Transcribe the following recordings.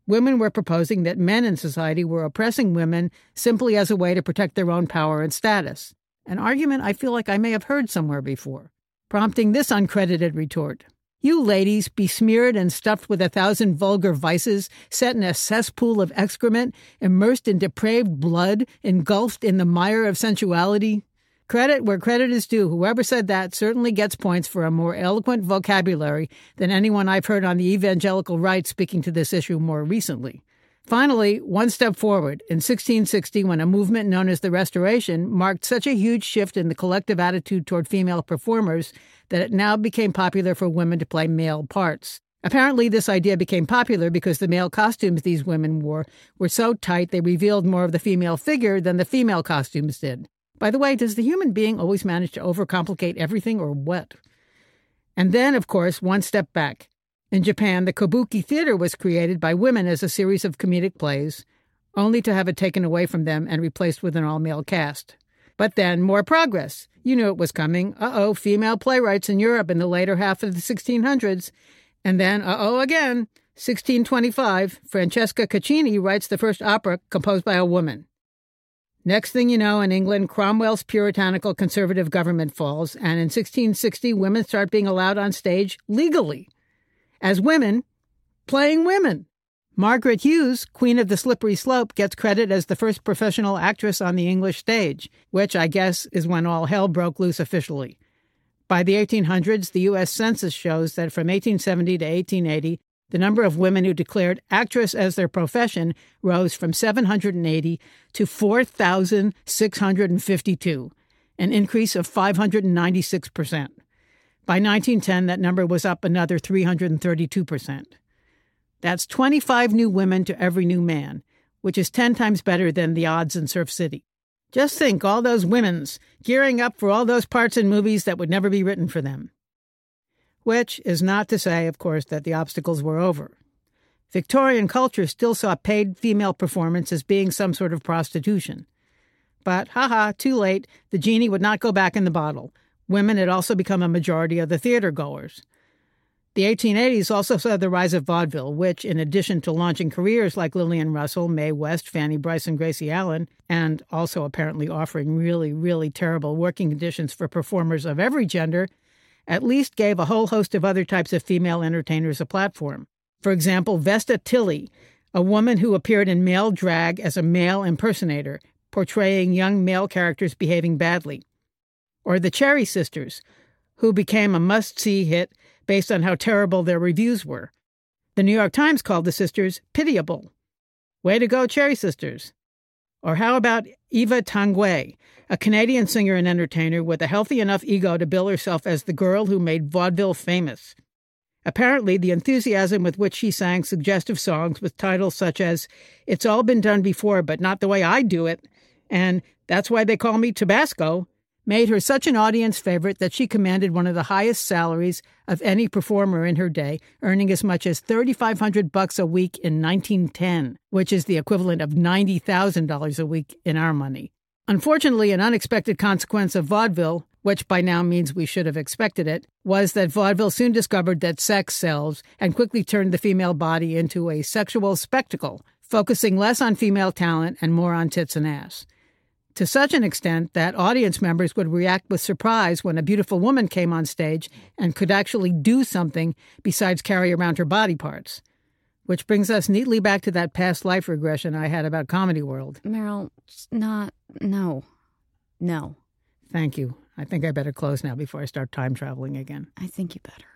Women were proposing that men in society were oppressing women simply as a way to protect their own power and status, an argument I feel like I may have heard somewhere before, prompting this uncredited retort. You ladies, besmeared and stuffed with 1,000 vulgar vices, set in a cesspool of excrement, immersed in depraved blood, engulfed in the mire of sensuality. Credit where credit is due. Whoever said that certainly gets points for a more eloquent vocabulary than anyone I've heard on the evangelical right speaking to this issue more recently. Finally, one step forward. In 1660, when a movement known as the Restoration marked such a huge shift in the collective attitude toward female performers that it now became popular for women to play male parts. Apparently, this idea became popular because the male costumes these women wore were so tight they revealed more of the female figure than the female costumes did. By the way, does the human being always manage to overcomplicate everything or what? And then, of course, one step back. In Japan, the kabuki theater was created by women as a series of comedic plays, only to have it taken away from them and replaced with an all-male cast. But then, more progress. You knew it was coming. Female playwrights in Europe in the later half of the 1600s. And then, again, 1625, Francesca Caccini writes the first opera composed by a woman. Next thing you know, in England, Cromwell's puritanical conservative government falls, and in 1660, women start being allowed on stage legally. As women, playing women. Margaret Hughes, Queen of the Slippery Slope, gets credit as the first professional actress on the English stage, which I guess is when all hell broke loose officially. By the 1800s, the U.S. Census shows that from 1870 to 1880, the number of women who declared actress as their profession rose from 780 to 4,652, an increase of 596%. By 1910, that number was up another 332%. That's 25 new women to every new man, which is 10 times better than the odds in Surf City. Just think, all those women's gearing up for all those parts in movies that would never be written for them. Which is not to say, of course, that the obstacles were over. Victorian culture still saw paid female performance as being some sort of prostitution. But, too late, the genie would not go back in the bottle. Women had also become a majority of the theater goers. The 1880s also saw the rise of vaudeville, which, in addition to launching careers like Lillian Russell, Mae West, Fanny Brice, and Gracie Allen, and also apparently offering really, really terrible working conditions for performers of every gender, at least gave a whole host of other types of female entertainers a platform. For example, Vesta Tilley, a woman who appeared in male drag as a male impersonator, portraying young male characters behaving badly. Or the Cherry Sisters, who became a must-see hit based on how terrible their reviews were. The New York Times called the sisters pitiable. Way to go, Cherry Sisters. Or how about Eva Tanguay, a Canadian singer and entertainer with a healthy enough ego to bill herself as the girl who made vaudeville famous. Apparently, the enthusiasm with which she sang suggestive songs with titles such as "It's All Been Done Before, but Not the Way I Do It," and "That's Why They Call Me Tabasco," made her such an audience favorite that she commanded one of the highest salaries of any performer in her day, earning as much as $3,500 a week in 1910, which is the equivalent of $90,000 a week in our money. Unfortunately, an unexpected consequence of vaudeville, which by now means we should have expected it, was that vaudeville soon discovered that sex sells and quickly turned the female body into a sexual spectacle, focusing less on female talent and more on tits and ass. To such an extent that audience members would react with surprise when a beautiful woman came on stage and could actually do something besides carry around her body parts. Which brings us neatly back to that past life regression I had about Comedy World. Meryl, no. Thank you. I think I better close now before I start time traveling again. I think you better.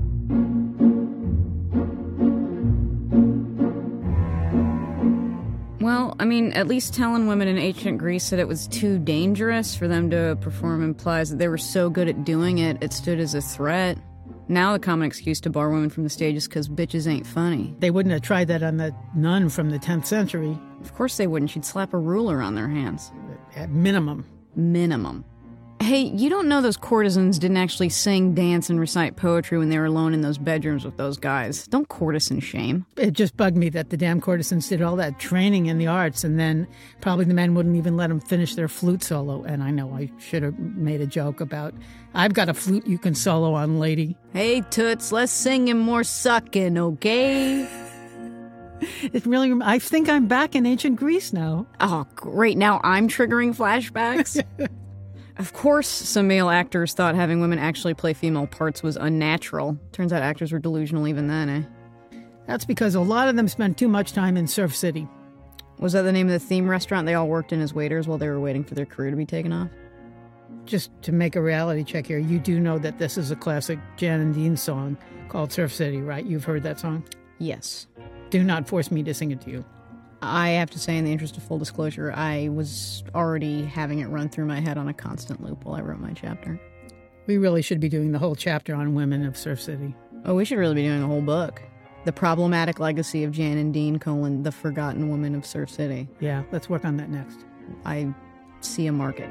Well, I mean, at least telling women in ancient Greece that it was too dangerous for them to perform implies that they were so good at doing it, it stood as a threat. Now the common excuse to bar women from the stage is because bitches ain't funny. They wouldn't have tried that on the nun from the 10th century. Of course they wouldn't. She'd slap a ruler on their hands. At minimum. Hey, you don't know those courtesans didn't actually sing, dance, and recite poetry when they were alone in those bedrooms with those guys. Don't courtesan shame. It just bugged me that the damn courtesans did all that training in the arts, and then probably the men wouldn't even let them finish their flute solo. And I know I should have made a joke about, I've got a flute you can solo on, lady. Hey, toots, less singing, more sucking, okay? It really, I think I'm back in ancient Greece now. Oh, great. Now I'm triggering flashbacks. Of course, some male actors thought having women actually play female parts was unnatural. Turns out actors were delusional even then, eh? That's because a lot of them spent too much time in Surf City. Was that the name of the theme restaurant they all worked in as waiters while they were waiting for their career to be taken off? Just to make a reality check here, you do know that this is a classic Jan and Dean song called Surf City, right? You've heard that song? Yes. Do not force me to sing it to you. I have to say, in the interest of full disclosure, I was already having it run through my head on a constant loop while I wrote my chapter. We really should be doing the whole chapter on women of Surf City. Oh, we should really be doing a whole book. The Problematic Legacy of Jan and Dean, the Forgotten Woman of Surf City. Yeah, let's work on that next. I see a market.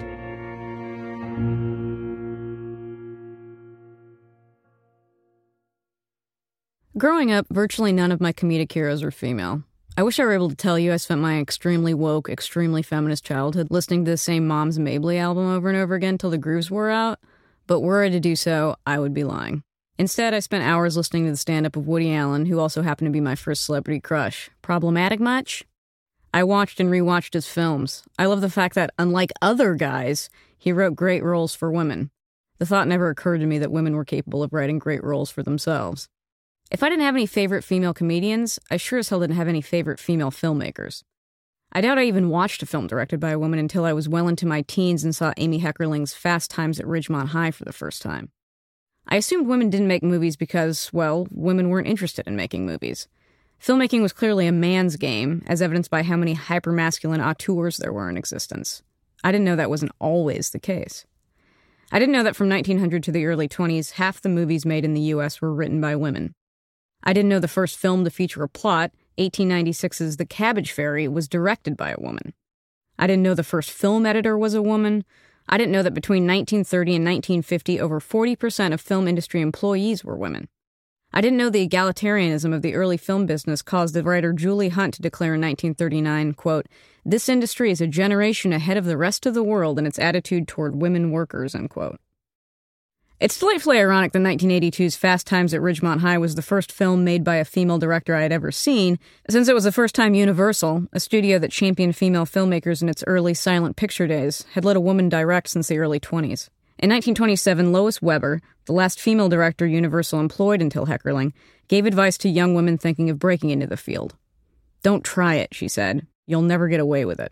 Growing up, virtually none of my comedic heroes were female. I wish I were able to tell you I spent my extremely woke, extremely feminist childhood listening to the same Moms Mabley album over and over again till the grooves wore out, but were I to do so, I would be lying. Instead, I spent hours listening to the stand-up of Woody Allen, who also happened to be my first celebrity crush. Problematic much? I watched and rewatched his films. I love the fact that, unlike other guys, he wrote great roles for women. The thought never occurred to me that women were capable of writing great roles for themselves. If I didn't have any favorite female comedians, I sure as hell didn't have any favorite female filmmakers. I doubt I even watched a film directed by a woman until I was well into my teens and saw Amy Heckerling's Fast Times at Ridgemont High for the first time. I assumed women didn't make movies because, well, women weren't interested in making movies. Filmmaking was clearly a man's game, as evidenced by how many hypermasculine auteurs there were in existence. I didn't know that wasn't always the case. I didn't know that from 1900 to the early 20s, half the movies made in the U.S. were written by women. I didn't know the first film to feature a plot, 1896's The Cabbage Fairy, was directed by a woman. I didn't know the first film editor was a woman. I didn't know that between 1930 and 1950, over 40% of film industry employees were women. I didn't know the egalitarianism of the early film business caused the writer Julie Hunt to declare in 1939, quote, "This industry is a generation ahead of the rest of the world in its attitude toward women workers," unquote. It's delightfully ironic that 1982's Fast Times at Ridgemont High was the first film made by a female director I had ever seen, since it was the first time Universal, a studio that championed female filmmakers in its early silent picture days, had let a woman direct since the early 20s. In 1927, Lois Weber, the last female director Universal employed until Heckerling, gave advice to young women thinking of breaking into the field. "Don't try it," she said. "You'll never get away with it."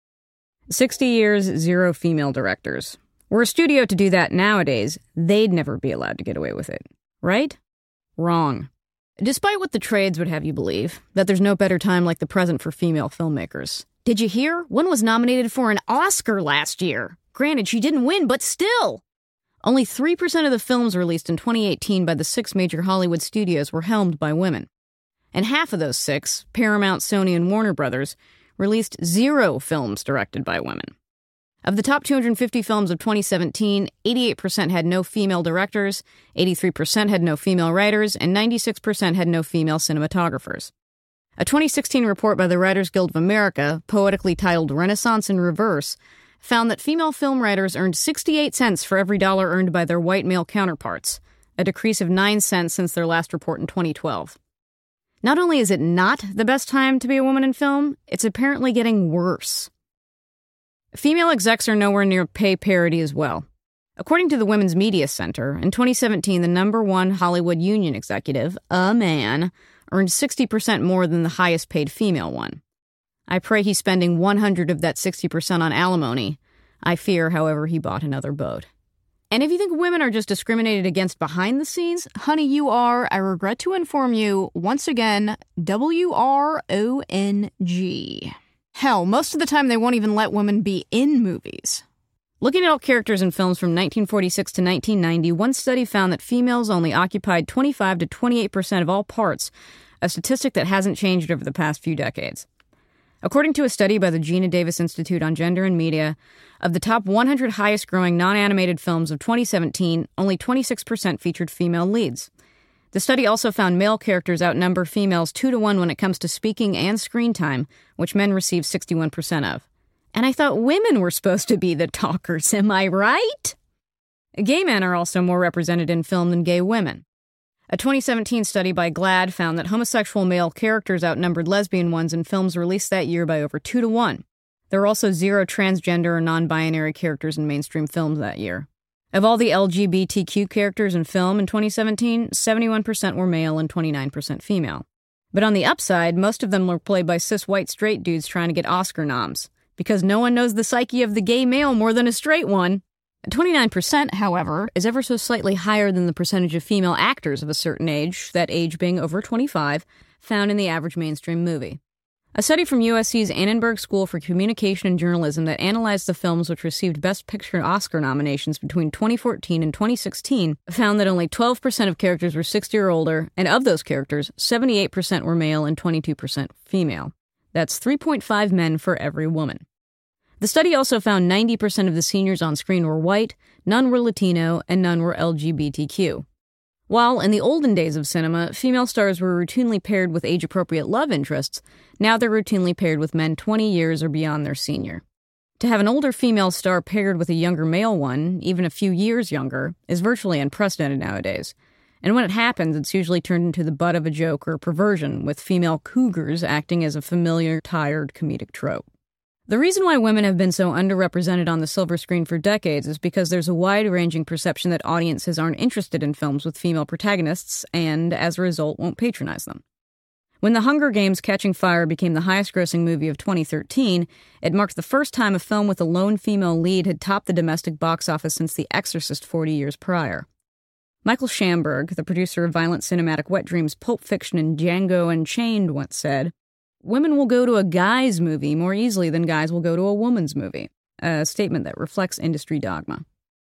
60 years, 0 female directors. Were a studio to do that nowadays, they'd never be allowed to get away with it. Right? Wrong. Despite what the trades would have you believe, that there's no better time like the present for female filmmakers. Did you hear? One was nominated for an Oscar last year. Granted, she didn't win, but still! Only 3% of the films released in 2018 by the 6 major Hollywood studios were helmed by women. And half of those 6, Paramount, Sony, and Warner Brothers, released 0 films directed by women. Of the top 250 films of 2017, 88% had no female directors, 83% had no female writers, and 96% had no female cinematographers. A 2016 report by the Writers Guild of America, poetically titled Renaissance in Reverse, found that female film writers earned 68 cents for every dollar earned by their white male counterparts, a decrease of 9 cents since their last report in 2012. Not only is it not the best time to be a woman in film, it's apparently getting worse. Female execs are nowhere near pay parity as well. According to the Women's Media Center, in 2017, the #1 Hollywood union executive, a man, earned 60% more than the highest paid female one. I pray he's spending 100 of that 60% on alimony. I fear, however, he bought another boat. And if you think women are just discriminated against behind the scenes, honey, you are, I regret to inform you, once again, WRONG. Hell, most of the time they won't even let women be in movies. Looking at all characters in films from 1946 to 1990, one study found that females only occupied 25 to 28% of all parts, a statistic that hasn't changed over the past few decades. According to a study by the Gina Davis Institute on Gender and Media, of the top 100 highest-growing non-animated films of 2017, only 26% featured female leads. The study also found male characters outnumber females 2-to-1 when it comes to speaking and screen time, which men receive 61% of. And I thought women were supposed to be the talkers, am I right? Gay men are also more represented in film than gay women. A 2017 study by GLAAD found that homosexual male characters outnumbered lesbian ones in films released that year by over 2 to 1. There were also 0 transgender or non-binary characters in mainstream films that year. Of all the LGBTQ characters in film in 2017, 71% were male and 29% female. But on the upside, most of them were played by cis white straight dudes trying to get Oscar noms, because no one knows the psyche of the gay male more than a straight one. 29%, however, is ever so slightly higher than the percentage of female actors of a certain age, that age being over 25, found in the average mainstream movie. A study from USC's Annenberg School for Communication and Journalism that analyzed the films which received Best Picture Oscar nominations between 2014 and 2016 found that only 12% of characters were 60 or older, and of those characters, 78% were male and 22% female. That's 3.5 men for every woman. The study also found 90% of the seniors on screen were white, none were Latino, and none were LGBTQ. While in the olden days of cinema, female stars were routinely paired with age-appropriate love interests, now they're routinely paired with men 20 years or beyond their senior. To have an older female star paired with a younger male one, even a few years younger, is virtually unprecedented nowadays. And when it happens, it's usually turned into the butt of a joke or perversion, with female cougars acting as a familiar, tired comedic trope. The reason why women have been so underrepresented on the silver screen for decades is because there's a wide-ranging perception that audiences aren't interested in films with female protagonists and, as a result, won't patronize them. When The Hunger Games: Catching Fire became the highest-grossing movie of 2013, it marked the first time a film with a lone female lead had topped the domestic box office since The Exorcist 40 years prior. Michael Shamberg, the producer of violent cinematic wet dreams Pulp Fiction and Django Unchained, once said, "Women will go to a guy's movie more easily than guys will go to a woman's movie," a statement that reflects industry dogma.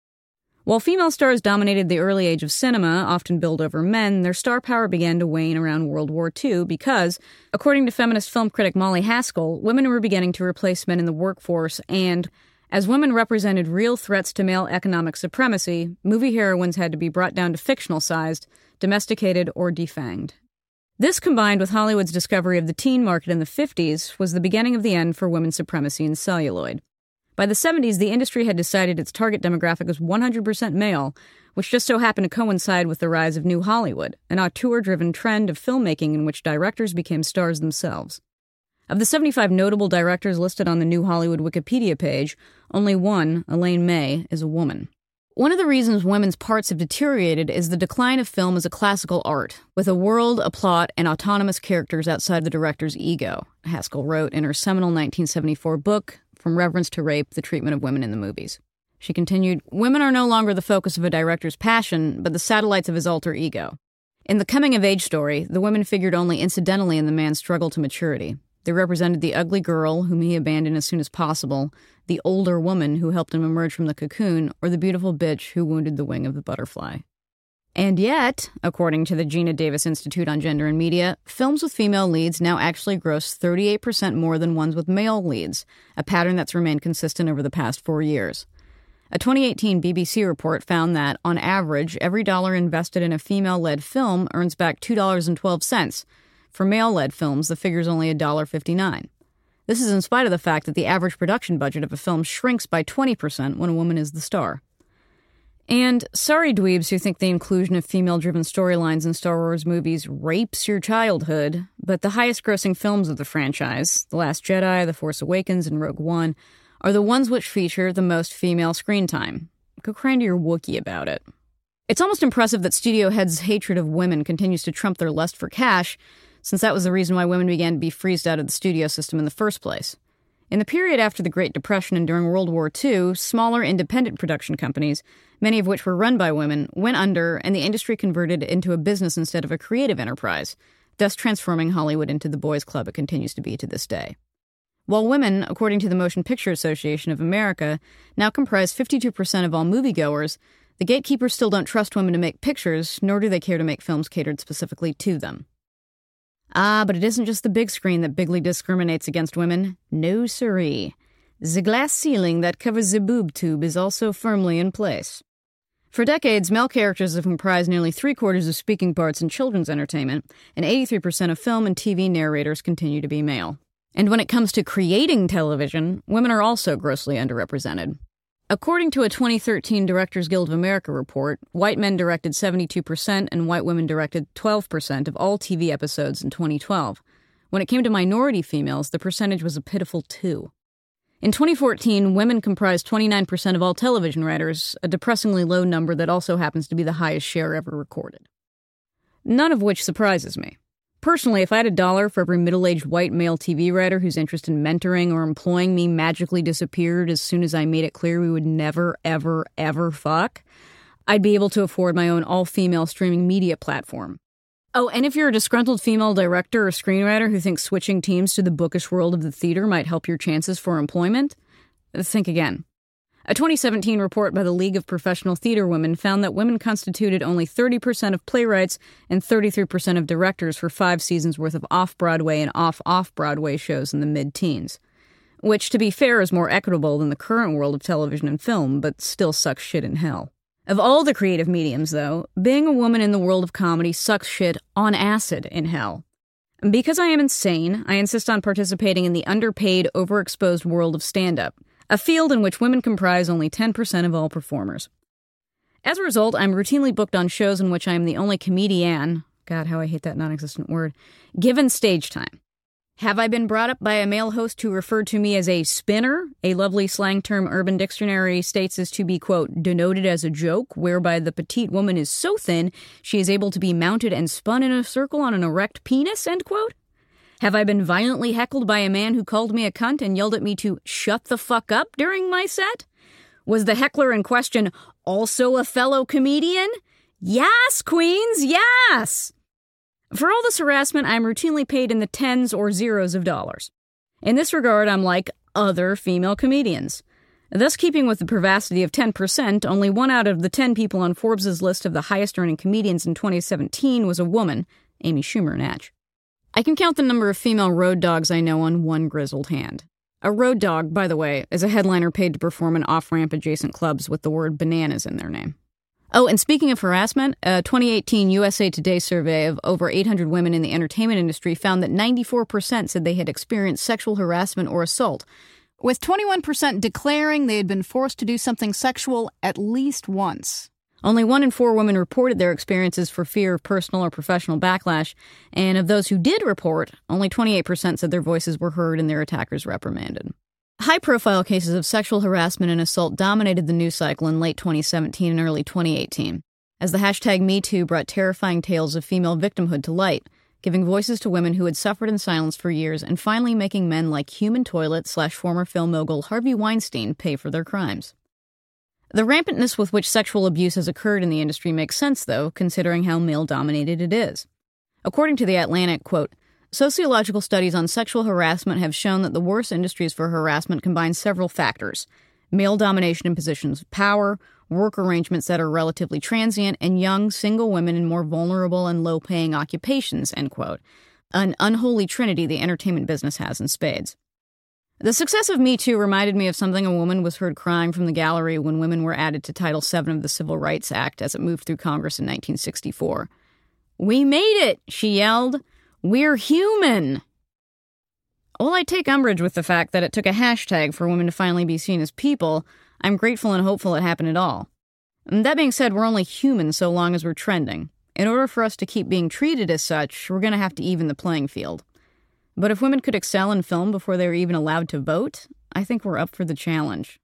While female stars dominated the early age of cinema, often billed over men, their star power began to wane around World War II because, according to feminist film critic Molly Haskell, women were beginning to replace men in the workforce and, as women represented real threats to male economic supremacy, movie heroines had to be brought down to fictional-sized, domesticated, or defanged. This, combined with Hollywood's discovery of the teen market in the 50s, was the beginning of the end for women's supremacy in celluloid. By the 70s, the industry had decided its target demographic was 100% male, which just so happened to coincide with the rise of New Hollywood, an auteur-driven trend of filmmaking in which directors became stars themselves. Of the 75 notable directors listed on the New Hollywood Wikipedia page, only one, Elaine May, is a woman. One of the reasons women's parts have deteriorated is the decline of film as a classical art, with a world, a plot, and autonomous characters outside the director's ego, Haskell wrote in her seminal 1974 book, From Reverence to Rape, The Treatment of Women in the Movies. She continued, "Women are no longer the focus of a director's passion, but the satellites of his alter ego. In the coming-of-age story, the women figured only incidentally in the man's struggle to maturity. They represented the ugly girl, whom he abandoned as soon as possible, the older woman who helped him emerge from the cocoon, or the beautiful bitch who wounded the wing of the butterfly." And yet, according to the Gina Davis Institute on Gender and Media, films with female leads now actually gross 38% more than ones with male leads, a pattern that's remained consistent over the past 4 years. A 2018 BBC report found that, on average, every dollar invested in a female-led film earns back $2.12. For male-led films, the figure's only $1.59. This is in spite of the fact that the average production budget of a film shrinks by 20% when a woman is the star. And sorry, dweebs who think the inclusion of female-driven storylines in Star Wars movies rapes your childhood, but the highest-grossing films of the franchise, The Last Jedi, The Force Awakens, and Rogue One, are the ones which feature the most female screen time. Go cry to your Wookiee about it. It's almost impressive that studio heads' hatred of women continues to trump their lust for cash, since that was the reason why women began to be freezed out of the studio system in the first place. In the period after the Great Depression and during World War II, smaller independent production companies, many of which were run by women, went under and the industry converted it into a business instead of a creative enterprise, thus transforming Hollywood into the boys' club it continues to be to this day. While women, according to the Motion Picture Association of America, now comprise 52% of all moviegoers, the gatekeepers still don't trust women to make pictures, nor do they care to make films catered specifically to them. Ah, but it isn't just the big screen that bigly discriminates against women. No siree. The glass ceiling that covers the boob tube is also firmly in place. For decades, male characters have comprised nearly 3/4 of speaking parts in children's entertainment, and 83% of film and TV narrators continue to be male. And when it comes to creating television, women are also grossly underrepresented. According to a 2013 Directors Guild of America report, white men directed 72% and white women directed 12% of all TV episodes in 2012. When it came to minority females, the percentage was a pitiful 2. In 2014, women comprised 29% of all television writers, a depressingly low number that also happens to be the highest share ever recorded. None of which surprises me. Personally, if I had $1 for every middle-aged white male TV writer whose interest in mentoring or employing me magically disappeared as soon as I made it clear we would never, ever, ever fuck, I'd be able to afford my own all-female streaming media platform. Oh, and if you're a disgruntled female director or screenwriter who thinks switching teams to the bookish world of the theater might help your chances for employment, think again. A 2017 report by the League of Professional Theater Women found that women constituted only 30% of playwrights and 33% of directors for 5 seasons worth of off-Broadway and off-Broadway shows in the mid-teens. Which, to be fair, is more equitable than the current world of television and film, but still sucks shit in hell. Of all the creative mediums, though, being a woman in the world of comedy sucks shit on acid in hell. Because I am insane, I insist on participating in the underpaid, overexposed world of stand-up, a field in which women comprise only 10% of all performers. As a result, I'm routinely booked on shows in which I am the only comedian, God, how I hate that non-existent word, given stage time. Have I been brought up by a male host who referred to me as a spinner, a lovely slang term Urban Dictionary states is to be, quote, denoted as a joke, whereby the petite woman is so thin she is able to be mounted and spun in a circle on an erect penis, end quote? Have I been violently heckled by a man who called me a cunt and yelled at me to shut the fuck up during my set? Was the heckler in question also a fellow comedian? Yes, queens, yes! For all this harassment, I'm routinely paid in the tens or zeros of dollars. In this regard, I'm like other female comedians. Thus, keeping with the pervasity of 10%, only 1 out of the 10 people on Forbes' list of the highest-earning comedians in 2017 was a woman, Amy Schumer Natch. I can count the number of female road dogs I know on one grizzled hand. A road dog, by the way, is a headliner paid to perform in off-ramp adjacent clubs with the word bananas in their name. Oh, and speaking of harassment, a 2018 USA Today survey of over 800 women in the entertainment industry found that 94% said they had experienced sexual harassment or assault, with 21% declaring they had been forced to do something sexual at least once. Only 1 in 4 women reported their experiences for fear of personal or professional backlash, and of those who did report, only 28% said their voices were heard and their attackers reprimanded. High-profile cases of sexual harassment and assault dominated the news cycle in late 2017 and early 2018, as the hashtag #MeToo brought terrifying tales of female victimhood to light, giving voices to women who had suffered in silence for years and finally making men like human toilet / former film mogul Harvey Weinstein pay for their crimes. The rampantness with which sexual abuse has occurred in the industry makes sense, though, considering how male-dominated it is. According to The Atlantic, quote, sociological studies on sexual harassment have shown that the worst industries for harassment combine several factors: male domination in positions of power, work arrangements that are relatively transient, and young, single women in more vulnerable and low-paying occupations, end quote. An unholy trinity the entertainment business has in spades. The success of Me Too reminded me of something a woman was heard crying from the gallery when women were added to Title VII of the Civil Rights Act as it moved through Congress in 1964. "We made it," she yelled. "We're human." While I take umbrage with the fact that it took a hashtag for women to finally be seen as people, I'm grateful and hopeful it happened at all. And that being said, we're only human so long as we're trending. In order for us to keep being treated as such, we're going to have to even the playing field. But if women could excel in film before they were even allowed to vote, I think we're up for the challenge.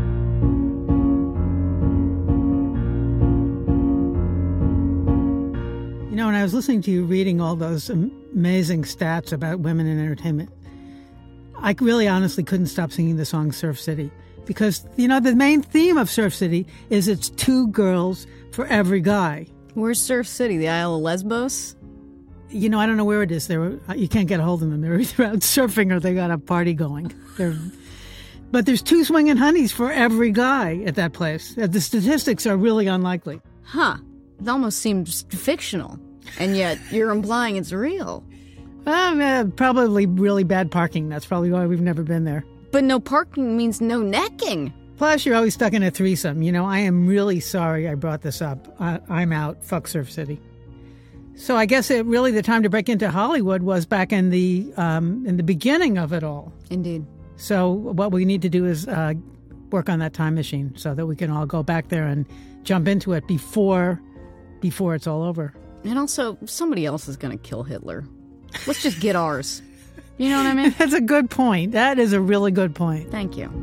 You know, when I was listening to you reading all those amazing stats about women in entertainment, I really honestly couldn't stop singing the song Surf City. Because, you know, the main theme of Surf City is it's 2 girls for every guy. Where's Surf City, the Isle of Lesbos? You know, I don't know where it is. You can't get a hold of them. They're either out surfing or they got a party going. But there's 2 swinging honeys for every guy at that place. The statistics are really unlikely. Huh. It almost seems fictional. And yet you're implying it's real. Probably really bad parking. That's probably why we've never been there. But no parking means no necking. Plus, you're always stuck in a threesome. You know, I am really sorry I brought this up. I'm out. Fuck Surf City. So I guess really the time to break into Hollywood was back in the beginning of it all. Indeed. So what we need to do is, work on that time machine so that we can all go back there and jump into it before it's all over. And also, somebody else is going to kill Hitler. Let's just get ours. You know what I mean? That's a good point. That is a really good point. Thank you.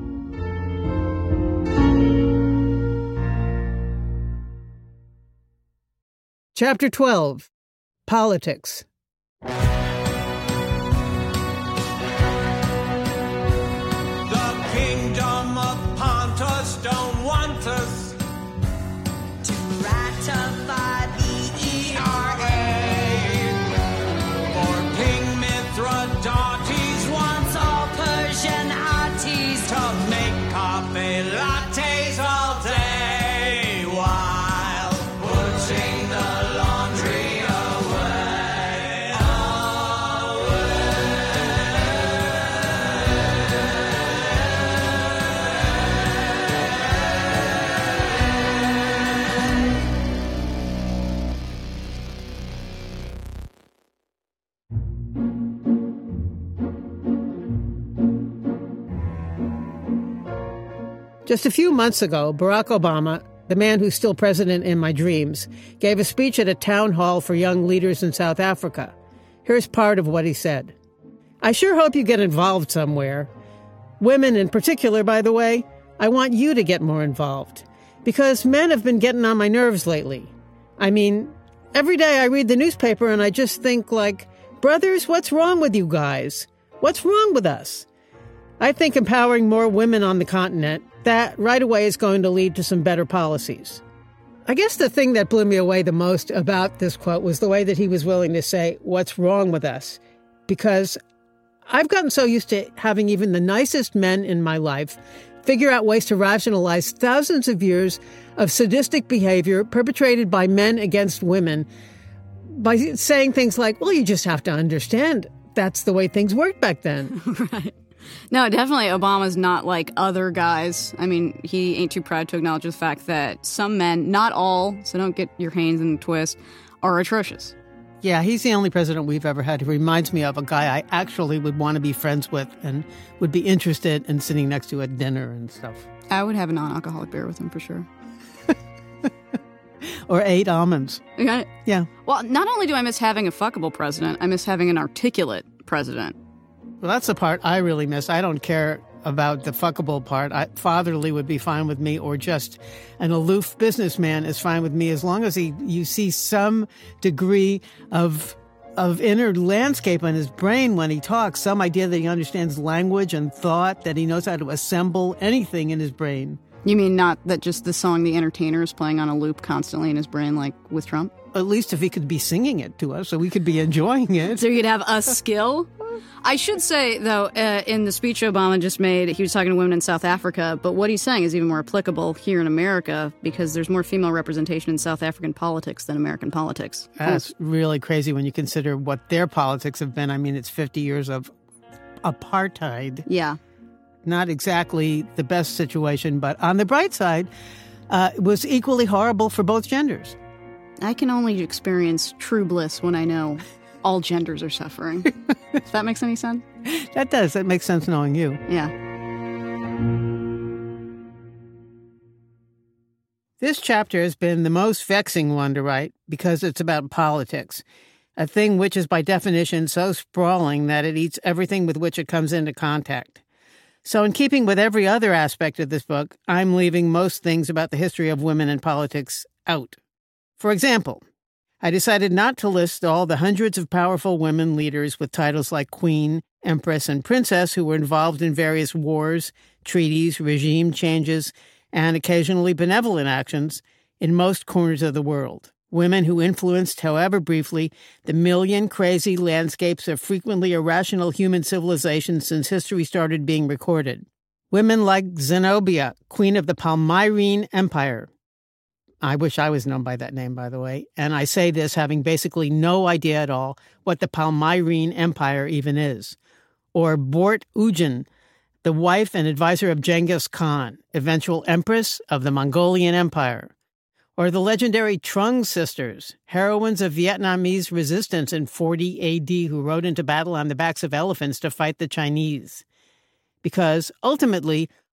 Chapter 12, Politics. Just a few months ago, Barack Obama, the man who's still president in my dreams, gave a speech at a town hall for young leaders in South Africa. Here's part of what he said. I sure hope you get involved somewhere. Women in particular, by the way, I want you to get more involved. Because men have been getting on my nerves lately. I mean, every day I read the newspaper and I just think like, brothers, what's wrong with you guys? What's wrong with us? I think empowering more women on the continent, that right away is going to lead to some better policies. I guess the thing that blew me away the most about this quote was the way that he was willing to say, what's wrong with us? Because I've gotten so used to having even the nicest men in my life figure out ways to rationalize thousands of years of sadistic behavior perpetrated by men against women by saying things like, well, you just have to understand that's the way things worked back then. Right. No, definitely Obama's not like other guys. I mean, he ain't too proud to acknowledge the fact that some men, not all, so don't get your hands in a twist, are atrocious. Yeah, he's the only president we've ever had who reminds me of a guy I actually would want to be friends with and would be interested in sitting next to at dinner and stuff. I would have a non-alcoholic beer with him for sure. Or 8 almonds. You got it? Yeah. Well, not only do I miss having a fuckable president, I miss having an articulate president. Well, that's the part I really miss. I don't care about the fuckable part. Fatherly would be fine with me, or just an aloof businessman is fine with me, as long as you see some degree of inner landscape in his brain when he talks, some idea that he understands language and thought, that he knows how to assemble anything in his brain. You mean not that just the song The Entertainer is playing on a loop constantly in his brain, like with Trump? At least if he could be singing it to us so we could be enjoying it. So you'd have a skill? I should say, though, in the speech Obama just made, he was talking to women in South Africa, but what he's saying is even more applicable here in America because there's more female representation in South African politics than American politics. That's really crazy when you consider what their politics have been. I mean, it's 50 years of apartheid. Yeah. Not exactly the best situation, but on the bright side, it was equally horrible for both genders. I can only experience true bliss when I know all genders are suffering. Does that make any sense? That does. That makes sense knowing you. Yeah. This chapter has been the most vexing one to write because it's about politics, a thing which is by definition so sprawling that it eats everything with which it comes into contact. So in keeping with every other aspect of this book, I'm leaving most things about the history of women in politics out. For example, I decided not to list all the hundreds of powerful women leaders with titles like Queen, Empress, and Princess who were involved in various wars, treaties, regime changes, and occasionally benevolent actions in most corners of the world. Women who influenced, however briefly, the million crazy landscapes of frequently irrational human civilization since history started being recorded. Women like Zenobia, Queen of the Palmyrene Empire. I wish I was known by that name, by the way. And I say this having basically no idea at all what the Palmyrene Empire even is. Or Bort Ujin, the wife and advisor of Genghis Khan, eventual empress of the Mongolian Empire. Or the legendary Trung sisters, heroines of Vietnamese resistance in 40 A.D. who rode into battle on the backs of elephants to fight the Chinese. Because ultimately,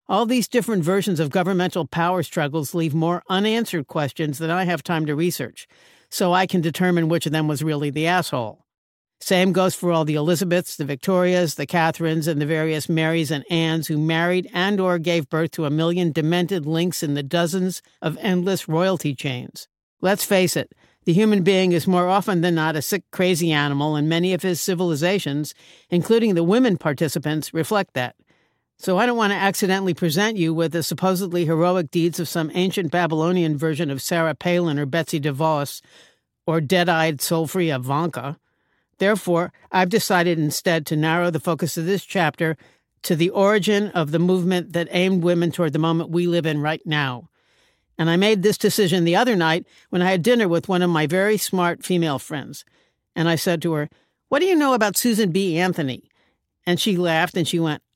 All these different versions of governmental power struggles leave more unanswered questions than I have time to research, so I can determine which of them was really the asshole. Same goes for all the Elizabeths, the Victorias, the Catherines, and the various Marys and Annes who married and or gave birth to a million demented links in the dozens of endless royalty chains. Let's face it, the human being is more often than not a sick, crazy animal, and many of his civilizations, including the women participants, reflect that. So I don't want to accidentally present you with the supposedly heroic deeds of some ancient Babylonian version of Sarah Palin or Betsy DeVos or dead-eyed, soul-free Ivanka. Therefore, I've decided instead to narrow the focus of this chapter to the origin of the movement that aimed women toward the moment we live in right now. And I made this decision the other night when I had dinner with one of my very smart female friends. And I said to her, "What do you know about Susan B. Anthony?" And she laughed and she went,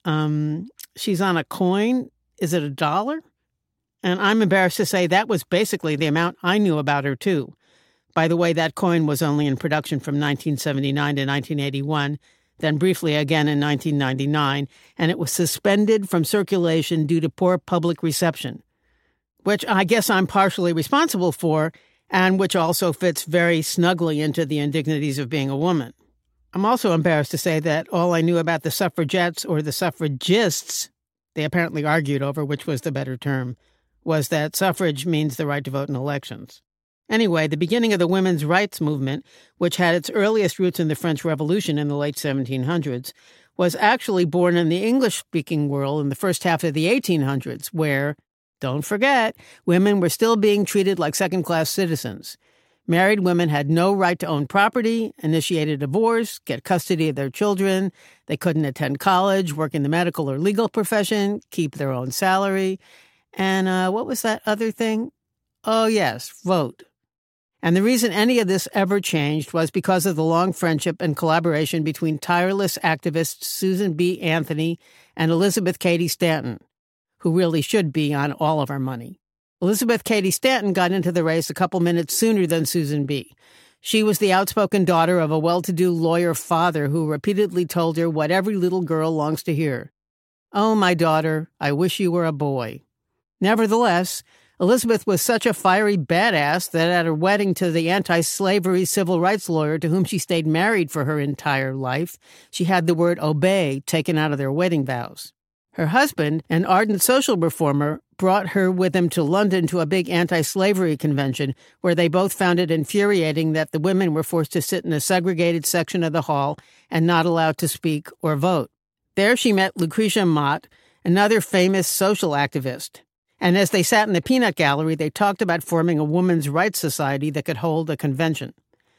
she's on a coin. Is it $1? And I'm embarrassed to say that was basically the amount I knew about her, too. By the way, that coin was only in production from 1979 to 1981, then briefly again in 1999, and it was suspended from circulation due to poor public reception, which I guess I'm partially responsible for, and which also fits very snugly into the indignities of being a woman. I'm also embarrassed to say that all I knew about the suffragettes or the suffragists, they apparently argued over which was the better term, was that suffrage means the right to vote in elections. Anyway, the beginning of the women's rights movement, which had its earliest roots in the French Revolution in the late 1700s, was actually born in the English-speaking world in the first half of the 1800s, where, don't forget, women were still being treated like second-class citizens. Married women had no right to own property, initiate a divorce, get custody of their children. They couldn't attend college, work in the medical or legal profession, keep their own salary. And what was that other thing? Oh, yes, vote. And the reason any of this ever changed was because of the long friendship and collaboration between tireless activists Susan B. Anthony and Elizabeth Cady Stanton, who really should be on all of our money. Elizabeth Cady Stanton got into the race a couple minutes sooner than Susan B. She was the outspoken daughter of a well-to-do lawyer father who repeatedly told her what every little girl longs to hear. "Oh, my daughter, I wish you were a boy." Nevertheless, Elizabeth was such a fiery badass that at her wedding to the anti-slavery civil rights lawyer to whom she stayed married for her entire life, she had the word obey taken out of their wedding vows. Her husband, an ardent social reformer, brought her with him to London to a big anti-slavery convention where they both found it infuriating that the women were forced to sit in a segregated section of the hall and not allowed to speak or vote. There she met Lucretia Mott, another famous social activist. And as they sat in the peanut gallery, they talked about forming a women's rights society that could hold a convention.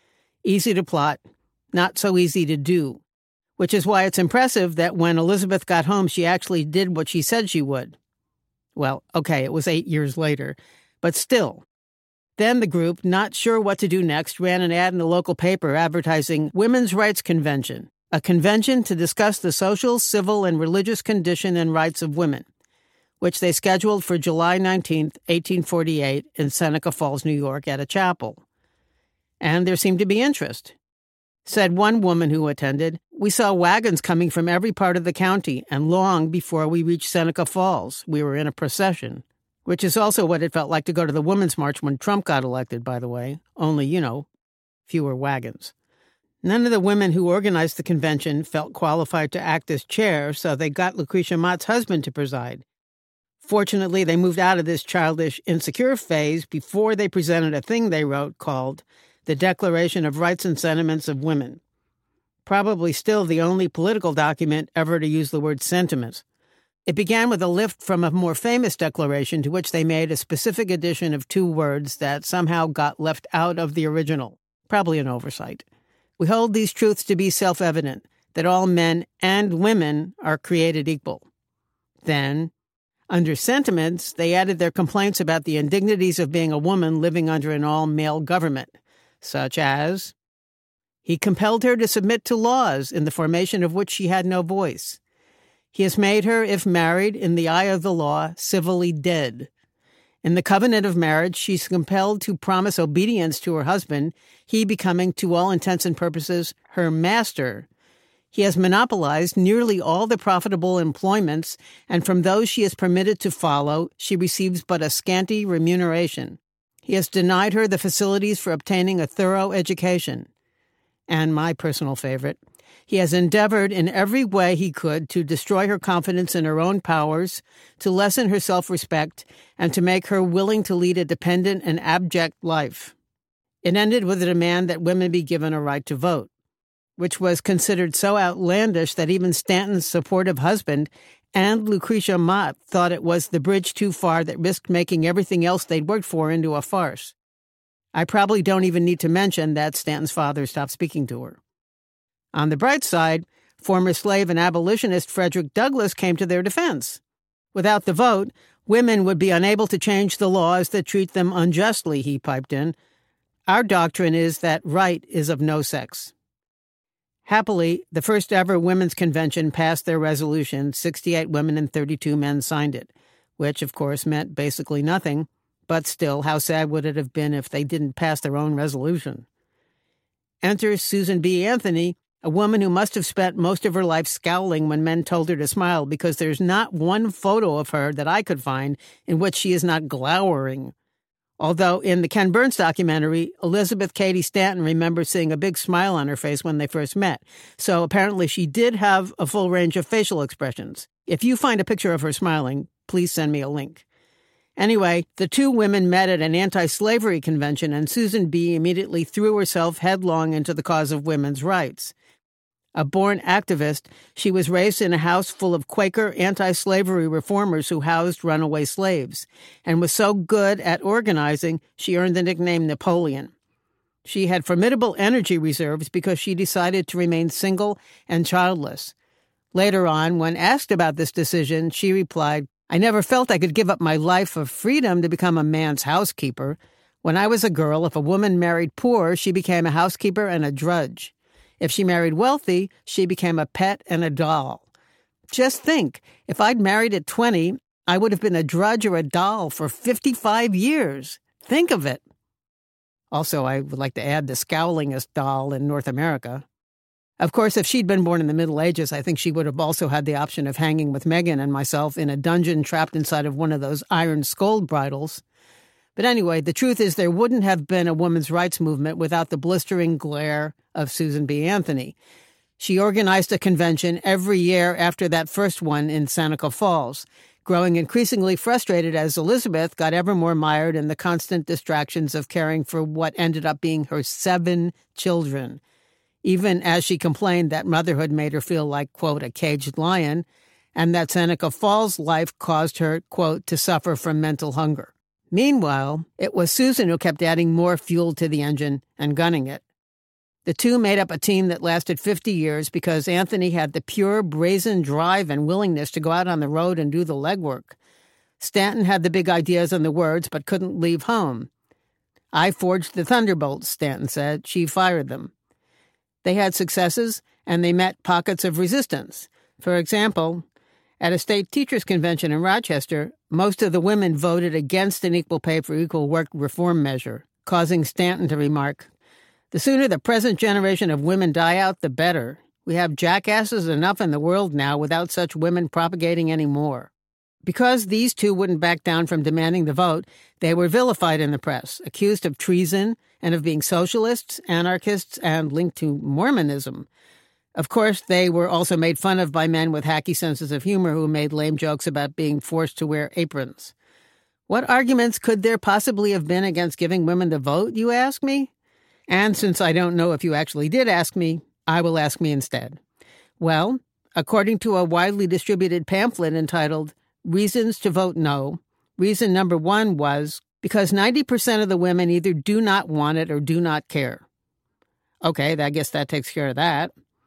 Easy to plot, not so easy to do, which is why it's impressive that when Elizabeth got home, she actually did what she said she would. Well, okay, it was 8 years later, but still. Then the group, not sure what to do next, ran an ad in the local paper advertising Women's Rights Convention, a convention to discuss the social, civil, and religious condition and rights of women, which they scheduled for July 19th, 1848, in Seneca Falls, New York, at a chapel. And there seemed to be interest. Said one woman who attended, "We saw wagons coming from every part of the county, and long before we reached Seneca Falls, we were in a procession," which is also what it felt like to go to the Women's March when Trump got elected, by the way, only, fewer wagons. None of the women who organized the convention felt qualified to act as chair, so they got Lucretia Mott's husband to preside. Fortunately, they moved out of this childish, insecure phase before they presented a thing they wrote called The Declaration of Rights and Sentiments of Women. Probably still the only political document ever to use the word sentiments. It began with a lift from a more famous declaration to which they made a specific addition of 2 words that somehow got left out of the original. Probably an oversight. We hold these truths to be self-evident, that all men and women are created equal. Then, under sentiments, they added their complaints about the indignities of being a woman living under an all-male government, such as, he compelled her to submit to laws in the formation of which she had no voice. He has made her, if married, in the eye of the law, civilly dead. In the covenant of marriage, she's compelled to promise obedience to her husband, he becoming, to all intents and purposes, her master. He has monopolized nearly all the profitable employments, and from those she is permitted to follow, she receives but a scanty remuneration. He has denied her the facilities for obtaining a thorough education. And my personal favorite, he has endeavored in every way he could to destroy her confidence in her own powers, to lessen her self-respect, and to make her willing to lead a dependent and abject life. It ended with a demand that women be given a right to vote, which was considered so outlandish that even Stanton's supportive husband and Lucretia Mott thought it was the bridge too far that risked making everything else they'd worked for into a farce. I probably don't even need to mention that Stanton's father stopped speaking to her. On the bright side, former slave and abolitionist Frederick Douglass came to their defense. Without the vote, women would be unable to change the laws that treat them unjustly, he piped in. Our doctrine is that right is of no sex. Happily, the first ever women's convention passed their resolution. 68 women and 32 men signed it, which, of course, meant basically nothing. But still, how sad would it have been if they didn't pass their own resolution? Enter Susan B. Anthony, a woman who must have spent most of her life scowling when men told her to smile, because there's not one photo of her that I could find in which she is not glowering. Although in the Ken Burns documentary, Elizabeth Cady Stanton remembers seeing a big smile on her face when they first met. So apparently she did have a full range of facial expressions. If you find a picture of her smiling, please send me a link. Anyway, the two women met at an anti-slavery convention, and Susan B. immediately threw herself headlong into the cause of women's rights. A born activist, she was raised in a house full of Quaker anti-slavery reformers who housed runaway slaves, and was so good at organizing, she earned the nickname Napoleon. She had formidable energy reserves because she decided to remain single and childless. Later on, when asked about this decision, she replied, "I never felt I could give up my life of freedom to become a man's housekeeper. When I was a girl, if a woman married poor, she became a housekeeper and a drudge. If she married wealthy, she became a pet and a doll. Just think, if I'd married at 20, I would have been a drudge or a doll for 55 years. Think of it." Also, I would like to add the scowlingest doll in North America. Of course, if she'd been born in the Middle Ages, I think she would have also had the option of hanging with Meghan and myself in a dungeon trapped inside of one of those iron scold bridles. But anyway, the truth is there wouldn't have been a women's rights movement without the blistering glare of Susan B. Anthony. She organized a convention every year after that first one in Seneca Falls, growing increasingly frustrated as Elizabeth got ever more mired in the constant distractions of caring for what ended up being her 7 children, even as she complained that motherhood made her feel like, quote, a caged lion, and that Seneca Falls life caused her, quote, to suffer from mental hunger. Meanwhile, it was Susan who kept adding more fuel to the engine and gunning it. The two made up a team that lasted 50 years because Anthony had the pure, brazen drive and willingness to go out on the road and do the legwork. Stanton had the big ideas and the words, but couldn't leave home. "I forged the thunderbolts," Stanton said. She fired them. They had successes, and they met pockets of resistance. For example, at a state teachers' convention in Rochester, most of the women voted against an equal pay for equal work reform measure, causing Stanton to remark, "The sooner the present generation of women die out, the better. We have jackasses enough in the world now without such women propagating any more." Because these two wouldn't back down from demanding the vote, they were vilified in the press, accused of treason and of being socialists, anarchists, and linked to Mormonism. Of course, they were also made fun of by men with hacky senses of humor who made lame jokes about being forced to wear aprons. What arguments could there possibly have been against giving women the vote, you ask me? And since I don't know if you actually did ask me, I will ask me instead. Well, according to a widely distributed pamphlet entitled Reasons to Vote No, reason number 1 was because 90% of the women either do not want it or do not care. Okay, I guess that takes care of that.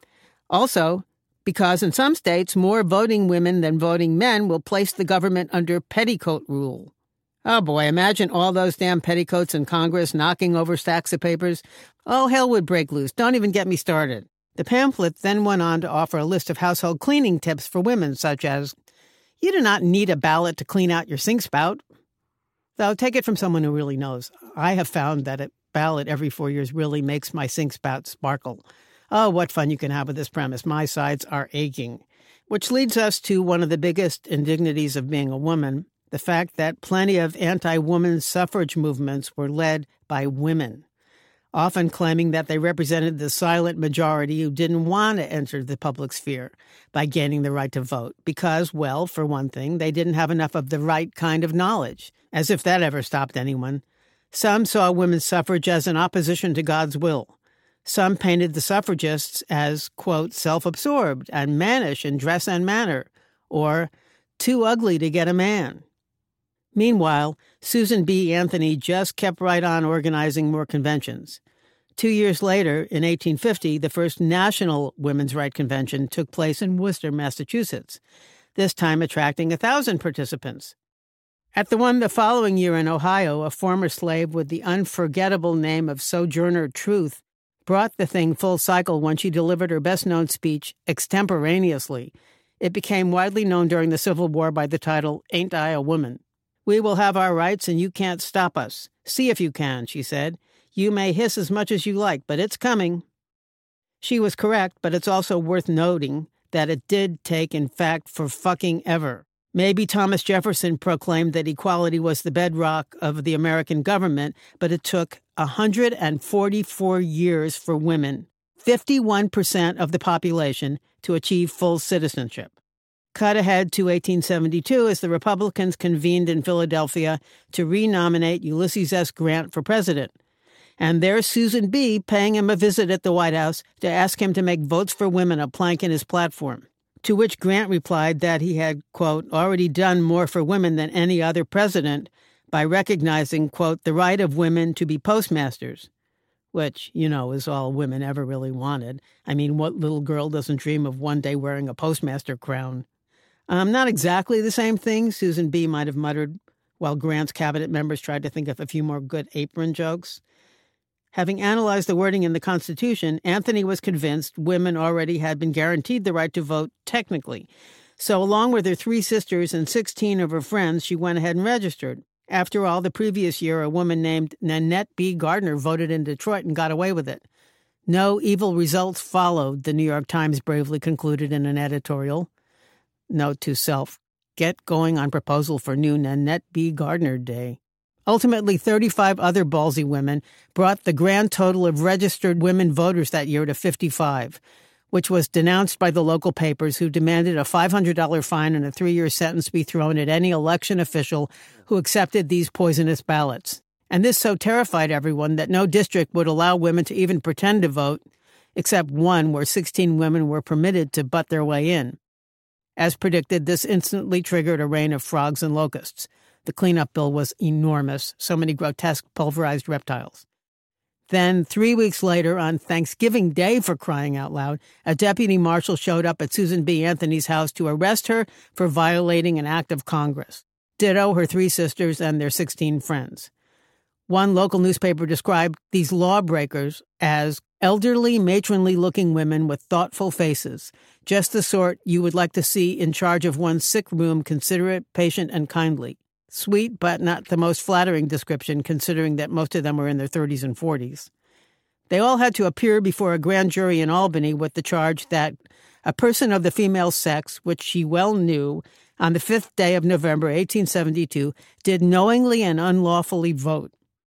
Also, because in some states, more voting women than voting men will place the government under petticoat rule. Oh boy, imagine all those damn petticoats in Congress knocking over stacks of papers. Oh, hell would break loose. Don't even get me started. The pamphlet then went on to offer a list of household cleaning tips for women, such as, you do not need a ballot to clean out your sink spout. Though, take it from someone who really knows. I have found that a ballot every 4 years really makes my sink spout sparkle. Oh, what fun you can have with this premise. My sides are aching. Which leads us to one of the biggest indignities of being a woman, the fact that plenty of anti-woman suffrage movements were led by women, often claiming that they represented the silent majority who didn't want to enter the public sphere by gaining the right to vote because, well, for one thing, they didn't have enough of the right kind of knowledge, as if that ever stopped anyone. Some saw women's suffrage as an opposition to God's will. Some painted the suffragists as, quote, self-absorbed and mannish in dress and manner, or too ugly to get a man. Meanwhile, Susan B. Anthony just kept right on organizing more conventions. 2 years later, in 1850, the first National Women's Rights Convention took place in Worcester, Massachusetts, this time attracting 1,000 participants. At the one the following year in Ohio, a former slave with the unforgettable name of Sojourner Truth brought the thing full cycle when she delivered her best-known speech extemporaneously. It became widely known during the Civil War by the title, "Ain't I a Woman?" "We will have our rights and you can't stop us. See if you can," she said. "You may hiss as much as you like, but it's coming." She was correct, but it's also worth noting that it did take, in fact, for fucking ever. Maybe Thomas Jefferson proclaimed that equality was the bedrock of the American government, but it took 144 years for women, 51% of the population, to achieve full citizenship. Cut ahead to 1872 as the Republicans convened in Philadelphia to renominate Ulysses S. Grant for president. And there's Susan B. paying him a visit at the White House to ask him to make votes for women a plank in his platform. To which Grant replied that he had, quote, already done more for women than any other president by recognizing, quote, the right of women to be postmasters, which, is all women ever really wanted. I mean, what little girl doesn't dream of one day wearing a postmaster crown? Not exactly the same thing, Susan B. might have muttered, while Grant's cabinet members tried to think of a few more good apron jokes. Having analyzed the wording in the Constitution, Anthony was convinced women already had been guaranteed the right to vote technically. So along with her 3 sisters and 16 of her friends, she went ahead and registered. After all, the previous year, a woman named Nanette B. Gardner voted in Detroit and got away with it. No evil results followed, the New York Times bravely concluded in an editorial. Note to self, get going on proposal for new Nanette B. Gardner Day. Ultimately, 35 other ballsy women brought the grand total of registered women voters that year to 55, which was denounced by the local papers who demanded a $500 fine and a 3-year sentence be thrown at any election official who accepted these poisonous ballots. And this so terrified everyone that no district would allow women to even pretend to vote, except one where 16 women were permitted to butt their way in. As predicted, this instantly triggered a rain of frogs and locusts. The cleanup bill was enormous, so many grotesque pulverized reptiles. Then, 3 weeks later, on Thanksgiving Day, for crying out loud, a deputy marshal showed up at Susan B. Anthony's house to arrest her for violating an act of Congress. Ditto her 3 sisters and their 16 friends. One local newspaper described these lawbreakers as elderly, matronly-looking women with thoughtful faces, just the sort you would like to see in charge of one's sick room, considerate, patient, and kindly. Sweet, but not the most flattering description, considering that most of them were in their 30s and 40s. They all had to appear before a grand jury in Albany with the charge that a person of the female sex, which she well knew, on the 5th day of November 1872, did knowingly and unlawfully vote.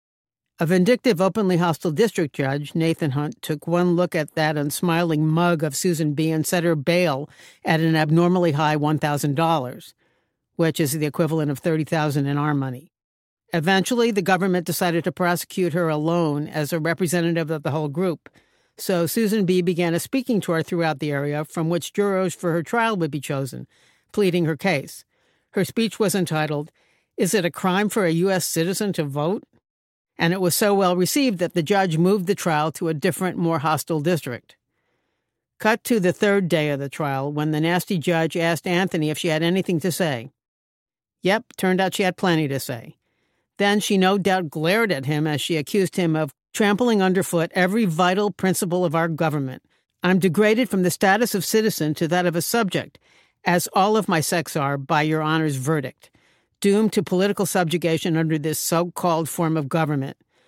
A vindictive, openly hostile district judge, Nathan Hunt, took one look at that unsmiling mug of Susan B. and set her bail at an abnormally high $1,000. Which is the equivalent of $30,000 in our money. Eventually, the government decided to prosecute her alone as a representative of the whole group. So Susan B. began a speaking tour throughout the area from which jurors for her trial would be chosen, pleading her case. Her speech was entitled, "Is it a crime for a U.S. citizen to vote?" And it was so well received that the judge moved the trial to a different, more hostile district. Cut to the 3rd day of the trial when the nasty judge asked Anthony if she had anything to say. Yep, turned out she had plenty to say. Then she no doubt glared at him as she accused him of trampling underfoot every vital principle of our government. I'm degraded from the status of citizen to that of a subject, as all of my sex are by your honor's verdict, doomed to political subjugation under this so-called form of government.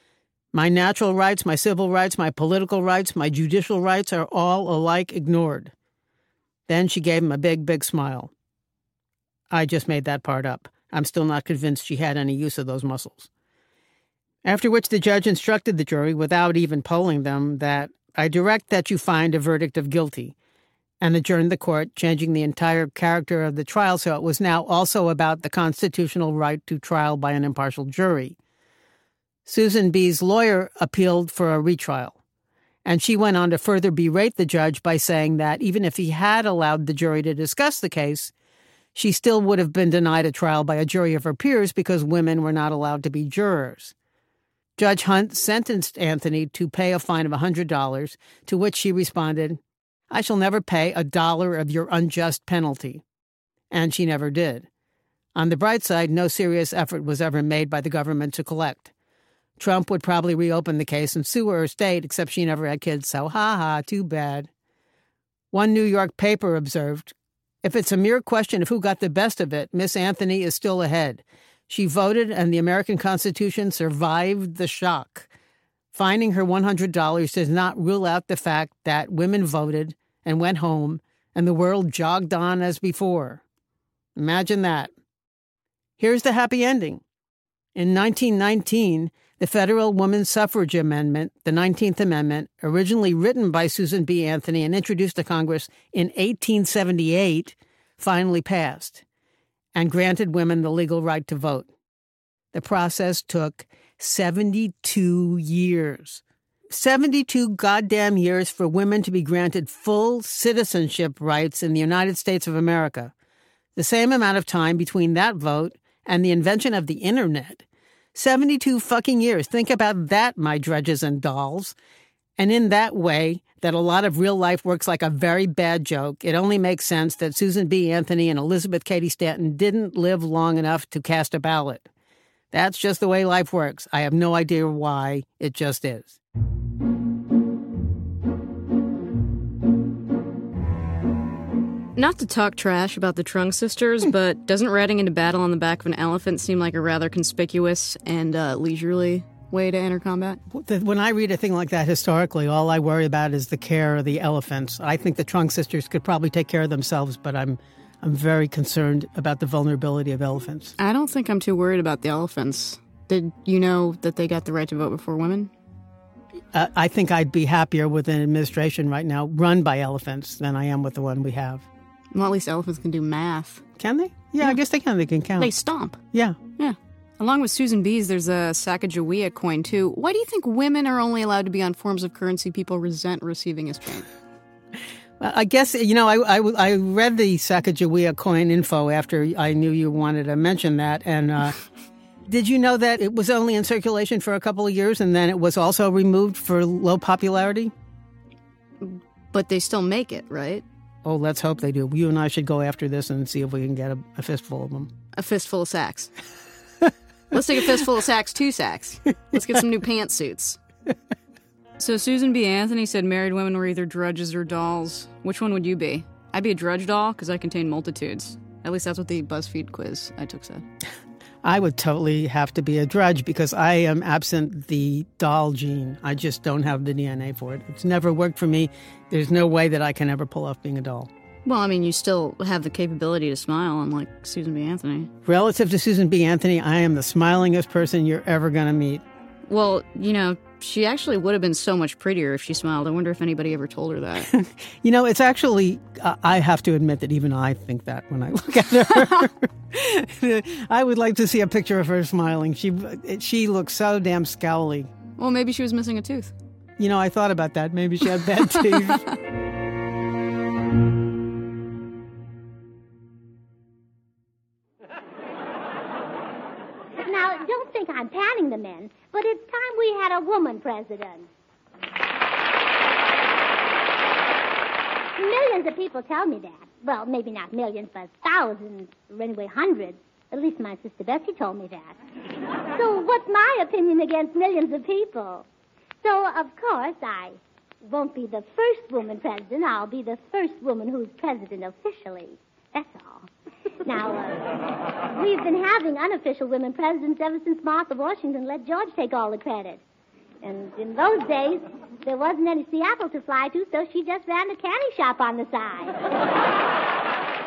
My natural rights, my civil rights, my political rights, my judicial rights are all alike ignored." Then she gave him a big, big smile. I just made that part up. I'm still not convinced she had any use of those muscles. After which the judge instructed the jury, without even polling them, that "I direct that you find a verdict of guilty," and adjourned the court, changing the entire character of the trial so it was now also about the constitutional right to trial by an impartial jury. Susan B.'s lawyer appealed for a retrial, and she went on to further berate the judge by saying that even if he had allowed the jury to discuss the case, she still would have been denied a trial by a jury of her peers because women were not allowed to be jurors. Judge Hunt sentenced Anthony to pay a fine of $100, to which she responded, "I shall never pay $1 of your unjust penalty." And she never did. On the bright side, no serious effort was ever made by the government to collect. Trump would probably reopen the case and sue her estate, except she never had kids, so ha-ha, too bad. One New York paper observed, "If it's a mere question of who got the best of it, Miss Anthony is still ahead. She voted and the American Constitution survived the shock. Finding her $100 does not rule out the fact that women voted and went home and the world jogged on as before." Imagine that. Here's the happy ending. In 1919, the Federal Women's Suffrage Amendment, the 19th Amendment, originally written by Susan B. Anthony and introduced to Congress in 1878, finally passed and granted women the legal right to vote. The process took 72 years. 72 goddamn years for women to be granted full citizenship rights in the United States of America. The same amount of time between that vote and the invention of the internet. 72 fucking years. Think about that, my drudges and dolls. And in that way, that a lot of real life works like a very bad joke, it only makes sense that Susan B. Anthony and Elizabeth Cady Stanton didn't live long enough to cast a ballot. That's just the way life works. I have no idea why. It just is. Not to talk trash about the Trung sisters, but doesn't riding into battle on the back of an elephant seem like a rather conspicuous and leisurely way to enter combat? When I read a thing like that historically, all I worry about is the care of the elephants. I think the Trung sisters could probably take care of themselves, but I'm very concerned about the vulnerability of elephants. I don't think I'm too worried about the elephants. Did you know that they got the right to vote before women? I think I'd be happier with an administration right now run by elephants than I am with the one we have. Well, at least elephants can do math. Can they? Yeah, I guess they can. They can count. They stomp. Yeah. Yeah. Along with Susan B's, there's a Sacagawea coin, too. Why do you think women are only allowed to be on forms of currency people resent receiving as change? Well, I guess, I read the Sacagawea coin info after I knew you wanted to mention that. And did you know that it was only in circulation for a couple of years and then it was also removed for low popularity? But they still make it, right? Oh, let's hope they do. You and I should go after this and see if we can get a fistful of them. A fistful of sacks. Let's take a fistful of sacks, 2 sacks. Let's get some new pantsuits. So Susan B. Anthony said married women were either drudges or dolls. Which one would you be? I'd be a drudge doll because I contain multitudes. At least that's what the BuzzFeed quiz I took said. I would totally have to be a drudge because I am absent the doll gene. I just don't have the DNA for it. It's never worked for me. There's no way that I can ever pull off being a doll. Well, I mean, you still have the capability to smile, unlike Susan B. Anthony. Relative to Susan B. Anthony, I am the smilingest person you're ever going to meet. Well, she actually would have been so much prettier if she smiled. I wonder if anybody ever told her that. It's actually, I have to admit that even I think that when I look at her. I would like to see a picture of her smiling. She looks so damn scowly. Well, maybe she was missing a tooth. I thought about that. Maybe she had bad teeth. Now, don't think I'm panning the men, but it's time we had a woman president. Millions of people tell me that. Well, maybe not millions, but thousands, or anyway hundreds. At least my sister Bessie told me that. So what's my opinion against millions of people? So, of course, I won't be the first woman president. I'll be the first woman who's president officially. That's all. Now, we've been having unofficial women presidents ever since Martha Washington let George take all the credit. And in those days, there wasn't any Seattle to fly to, so she just ran a candy shop on the side.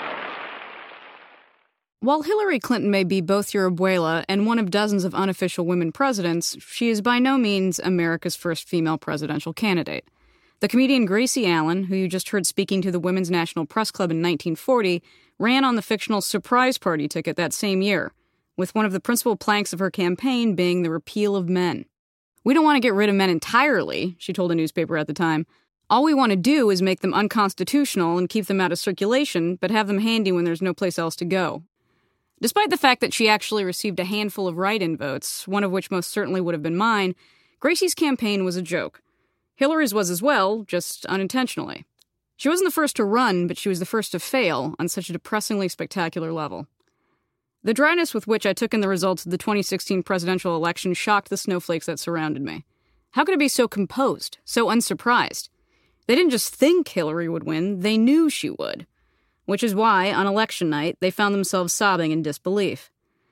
While Hillary Clinton may be both your abuela and one of dozens of unofficial women presidents, she is by no means America's first female presidential candidate. The comedian Gracie Allen, who you just heard speaking to the Women's National Press Club in 1940, ran on the fictional Surprise Party ticket that same year, with one of the principal planks of her campaign being the repeal of men. "We don't want to get rid of men entirely," she told a newspaper at the time. "All we want to do is make them unconstitutional and keep them out of circulation, but have them handy when there's no place else to go." Despite the fact that she actually received a handful of write-in votes, one of which most certainly would have been mine, Gracie's campaign was a joke. Hillary's was as well, just unintentionally. She wasn't the first to run, but she was the first to fail on such a depressingly spectacular level. The dryness with which I took in the results of the 2016 presidential election shocked the snowflakes that surrounded me. How could it be so composed, so unsurprised? They didn't just think Hillary would win, they knew she would. Which is why, on election night, they found themselves sobbing in disbelief.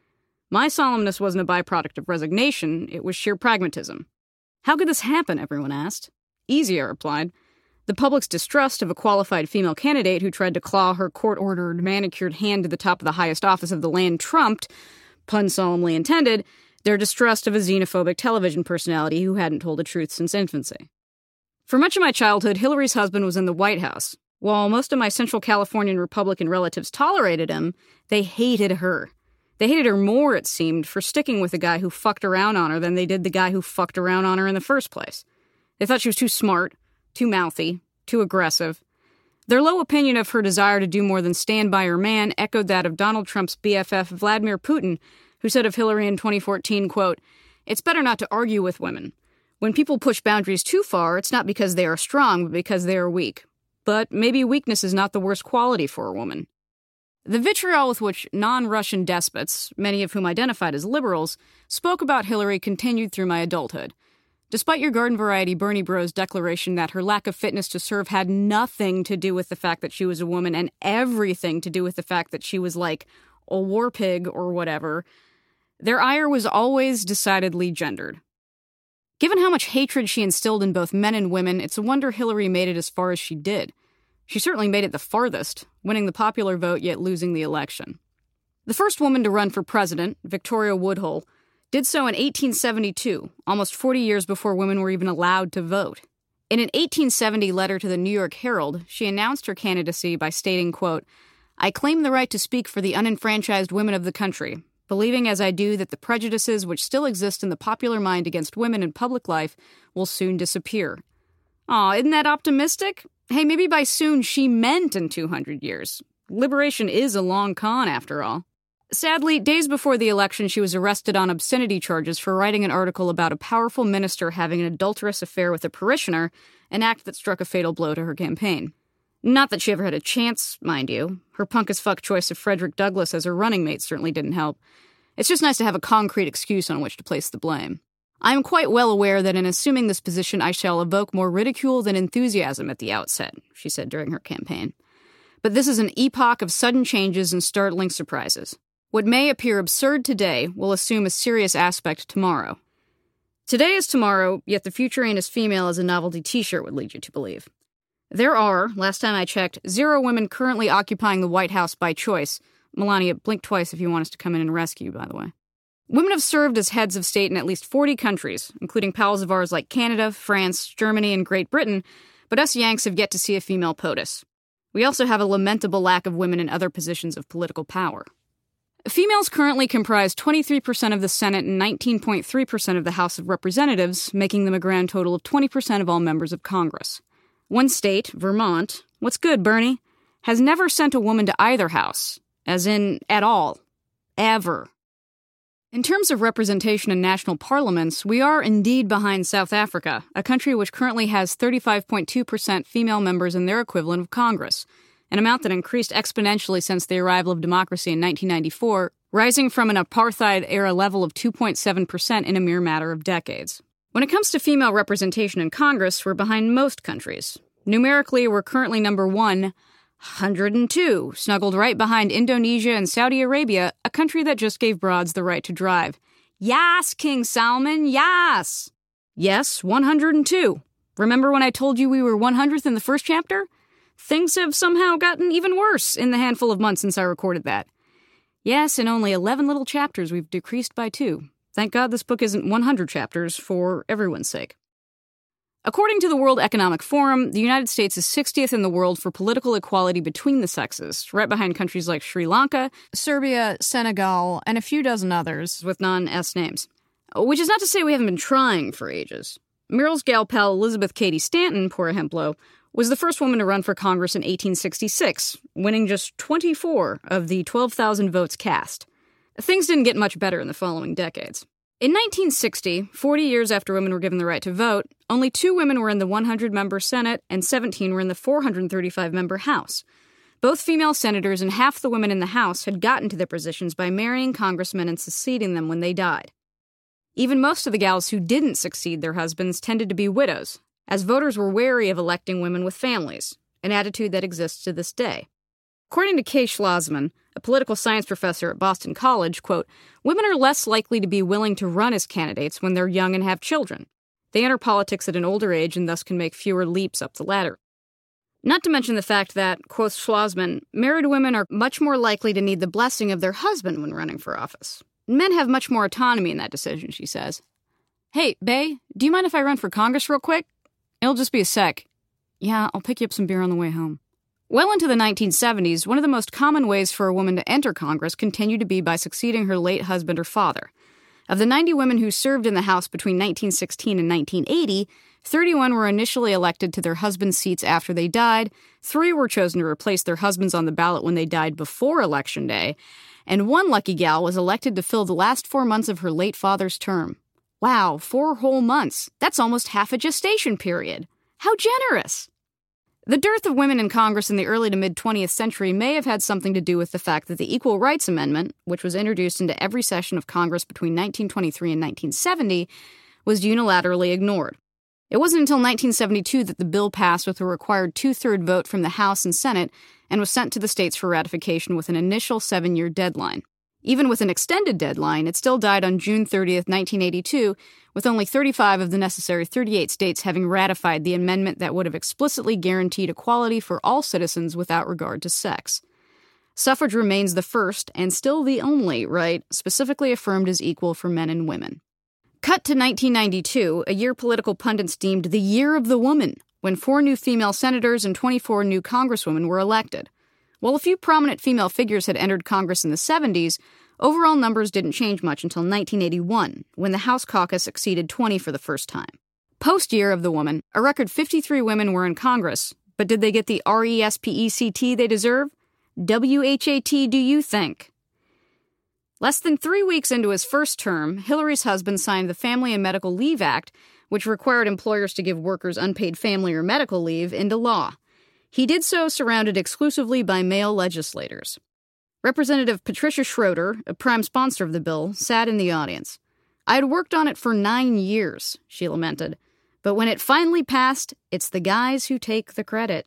My solemnness wasn't a byproduct of resignation, it was sheer pragmatism. "How could this happen?" everyone asked. "Easy," I replied. The public's distrust of a qualified female candidate who tried to claw her court-ordered, manicured hand to the top of the highest office of the land trumped, pun solemnly intended, their distrust of a xenophobic television personality who hadn't told the truth since infancy. For much of my childhood, Hillary's husband was in the White House. While most of my Central Californian Republican relatives tolerated him, they hated her. They hated her more, it seemed, for sticking with the guy who fucked around on her than they did the guy who fucked around on her in the first place. They thought she was too smart, too mouthy, too aggressive. Their low opinion of her desire to do more than stand by her man echoed that of Donald Trump's BFF Vladimir Putin, who said of Hillary in 2014, quote, "It's better not to argue with women. When people push boundaries too far, it's not because they are strong, but because they are weak. But maybe weakness is not the worst quality for a woman." The vitriol with which non-Russian despots, many of whom identified as liberals, spoke about Hillary continued through my adulthood. Despite your garden-variety Bernie Bros declaration that her lack of fitness to serve had nothing to do with the fact that she was a woman and everything to do with the fact that she was like a war pig or whatever, their ire was always decidedly gendered. Given how much hatred she instilled in both men and women, it's a wonder Hillary made it as far as she did. She certainly made it the farthest, winning the popular vote yet losing the election. The first woman to run for president, Victoria Woodhull, did so in 1872, almost 40 years before women were even allowed to vote. In an 1870 letter to the New York Herald, she announced her candidacy by stating, quote, "I claim the right to speak for the unenfranchised women of the country, believing as I do that the prejudices which still exist in the popular mind against women in public life will soon disappear." Aw, isn't that optimistic? Hey, maybe by soon she meant in 200 years. Liberation is a long con, after all. Sadly, days before the election, she was arrested on obscenity charges for writing an article about a powerful minister having an adulterous affair with a parishioner, an act that struck a fatal blow to her campaign. Not that she ever had a chance, mind you. Her punk-as-fuck choice of Frederick Douglass as her running mate certainly didn't help. It's just nice to have a concrete excuse on which to place the blame. I am quite well aware that in assuming this position I shall evoke more ridicule than enthusiasm at the outset, she said during her campaign. But this is an epoch of sudden changes and startling surprises. What may appear absurd today will assume a serious aspect tomorrow. Today is tomorrow, yet the future ain't as female as a novelty t-shirt would lead you to believe. There are, last time I checked, 0 women currently occupying the White House by choice. Melania, blink twice if you want us to come in and rescue you, by the way. Women have served as heads of state in at least 40 countries, including pals of ours like Canada, France, Germany, and Great Britain, but us Yanks have yet to see a female POTUS. We also have a lamentable lack of women in other positions of political power. Females currently comprise 23% of the Senate and 19.3% of the House of Representatives, making them a grand total of 20% of all members of Congress. One state, Vermont, what's good, Bernie, has never sent a woman to either house, as in, at all. Ever. In terms of representation in national parliaments, we are indeed behind South Africa, a country which currently has 35.2% female members in their equivalent of Congress, an amount that increased exponentially since the arrival of democracy in 1994, rising from an apartheid-era level of 2.7% in a mere matter of decades. When it comes to female representation in Congress, we're behind most countries. Numerically, we're currently number 102, snuggled right behind Indonesia and Saudi Arabia, a country that just gave broads the right to drive. Yas, King Salman, yas! Yes, 102. Remember when I told you we were 100th in the first chapter? Things have somehow gotten even worse in the handful of months since I recorded that. Yes, in only 11 little chapters, we've decreased by 2. Thank God this book isn't 100 chapters for everyone's sake. According to the World Economic Forum, the United States is 60th in the world for political equality between the sexes, right behind countries like Sri Lanka, Serbia, Senegal, and a few dozen others with non-S names. Which is not to say we haven't been trying for ages. Muriel's gal pal Elizabeth Cady Stanton, por ejemplo, was the first woman to run for Congress in 1866, winning just 24 of the 12,000 votes cast. Things didn't get much better in the following decades. In 1960, 40 years after women were given the right to vote, only 2 women were in the 100-member Senate and 17 were in the 435-member House. Both female senators and half the women in the House had gotten to their positions by marrying congressmen and succeeding them when they died. Even most of the gals who didn't succeed their husbands tended to be widows, as voters were wary of electing women with families, an attitude that exists to this day. According to Kay Schlossman, a political science professor at Boston College, quote, women are less likely to be willing to run as candidates when they're young and have children. They enter politics at an older age and thus can make fewer leaps up the ladder. Not to mention the fact that, quotes Schlossman, married women are much more likely to need the blessing of their husband when running for office. Men have much more autonomy in that decision, she says. Hey, bae, do you mind if I run for Congress real quick? It'll just be a sec. Yeah, I'll pick you up some beer on the way home. Well into the 1970s, one of the most common ways for a woman to enter Congress continued to be by succeeding her late husband or father. Of the 90 women who served in the House between 1916 and 1980, 31 were initially elected to their husbands' seats after they died, 3 were chosen to replace their husbands on the ballot when they died before Election Day, and 1 lucky gal was elected to fill the last 4 months of her late father's term. Wow, 4 whole months. That's almost half a gestation period. How generous! The dearth of women in Congress in the early to mid-20th century may have had something to do with the fact that the Equal Rights Amendment, which was introduced into every session of Congress between 1923 and 1970, was unilaterally ignored. It wasn't until 1972 that the bill passed with a required 2/3 vote from the House and Senate and was sent to the states for ratification with an initial 7-year deadline. Even with an extended deadline, it still died on June 30th, 1982, with only 35 of the necessary 38 states having ratified the amendment that would have explicitly guaranteed equality for all citizens without regard to sex. Suffrage remains the first, and still the only, right specifically affirmed as equal for men and women. Cut to 1992, a year political pundits deemed the Year of the Woman, when 4 new female senators and 24 new congresswomen were elected. While a few prominent female figures had entered Congress in the 70s, overall numbers didn't change much until 1981, when the House caucus exceeded 20 for the first time. Post-Year of the Woman, a record 53 women were in Congress, but did they get the RESPECT they deserve? WHAT do you think? Less than 3 weeks into his first term, Hillary's husband signed the Family and Medical Leave Act, which required employers to give workers unpaid family or medical leave, into law. He did so surrounded exclusively by male legislators. Representative Patricia Schroeder, a prime sponsor of the bill, sat in the audience. I had worked on it for 9 years, she lamented, but when it finally passed, it's the guys who take the credit.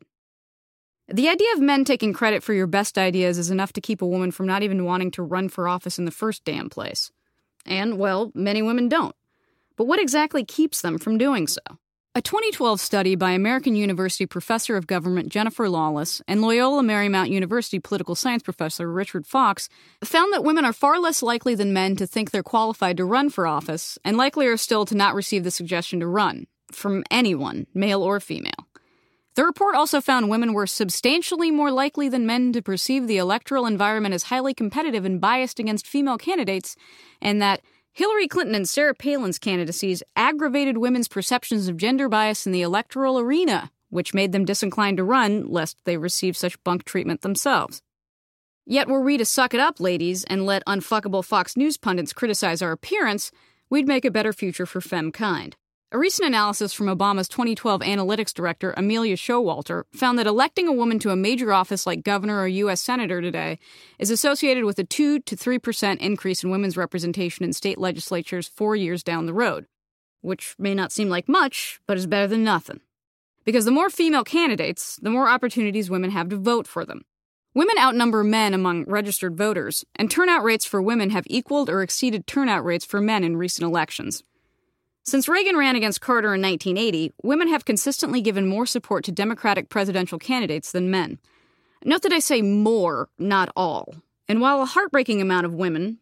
The idea of men taking credit for your best ideas is enough to keep a woman from not even wanting to run for office in the first damn place. And, well, many women don't. But what exactly keeps them from doing so? A 2012 study by American University professor of government Jennifer Lawless and Loyola Marymount University political science professor Richard Fox found that women are far less likely than men to think they're qualified to run for office, and likelier still to not receive the suggestion to run, from anyone, male or female. The report also found women were substantially more likely than men to perceive the electoral environment as highly competitive and biased against female candidates, and that Hillary Clinton and Sarah Palin's candidacies aggravated women's perceptions of gender bias in the electoral arena, which made them disinclined to run, lest they receive such bunk treatment themselves. Yet were we to suck it up, ladies, and let unfuckable Fox News pundits criticize our appearance, we'd make a better future for femkind. A recent analysis from Obama's 2012 analytics director, Amelia Showalter, found that electing a woman to a major office like governor or U.S. senator today is associated with a 2 to 3% increase in women's representation in state legislatures 4 years down the road, which may not seem like much, but is better than nothing. Because the more female candidates, the more opportunities women have to vote for them. Women outnumber men among registered voters, and turnout rates for women have equaled or exceeded turnout rates for men in recent elections. Since Reagan ran against Carter in 1980, women have consistently given more support to Democratic presidential candidates than men. Note that I say more, not all. And while a heartbreaking amount of women,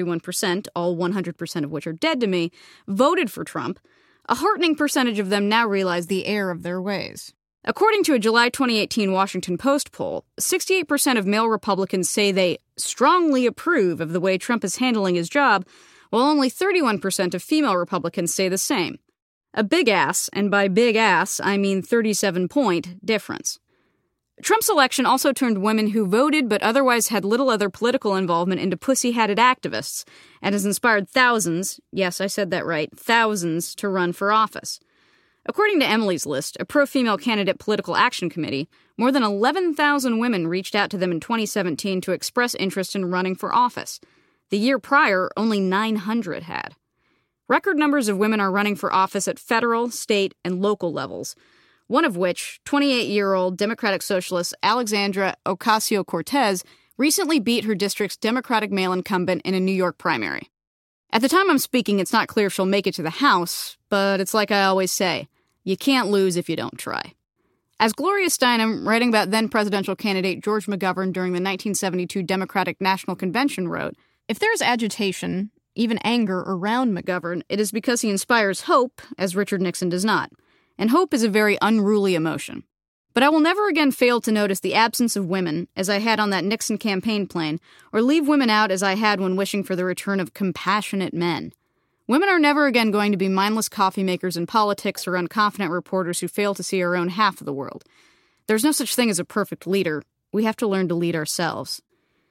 41%, all 100% of which are dead to me, voted for Trump, a heartening percentage of them now realize the error of their ways. According to a July 2018 Washington Post poll, 68% of male Republicans say they strongly approve of the way Trump is handling his job, while only 31% of female Republicans say the same. A big ass, and by big ass, I mean 37-point difference. Trump's election also turned women who voted but otherwise had little other political involvement into pussy-hatted activists, and has inspired thousands, yes, I said that right, thousands, to run for office. According to Emily's List, a pro-female candidate political action committee, more than 11,000 women reached out to them in 2017 to express interest in running for office. The year prior, only 900 had. Record numbers of women are running for office at federal, state, and local levels, one of which, 28-year-old Democratic Socialist Alexandra Ocasio-Cortez, recently beat her district's Democratic male incumbent in a New York primary. At the time I'm speaking, it's not clear if she'll make it to the House, but it's like I always say, you can't lose if you don't try. As Gloria Steinem, writing about then-presidential candidate George McGovern during the 1972 Democratic National Convention, wrote, "If there is agitation, even anger, around McGovern, it is because he inspires hope, as Richard Nixon does not. And hope is a very unruly emotion. But I will never again fail to notice the absence of women, as I had on that Nixon campaign plane, or leave women out as I had when wishing for the return of compassionate men. Women are never again going to be mindless coffee makers in politics or unconfident reporters who fail to see our own half of the world. There's no such thing as a perfect leader. We have to learn to lead ourselves.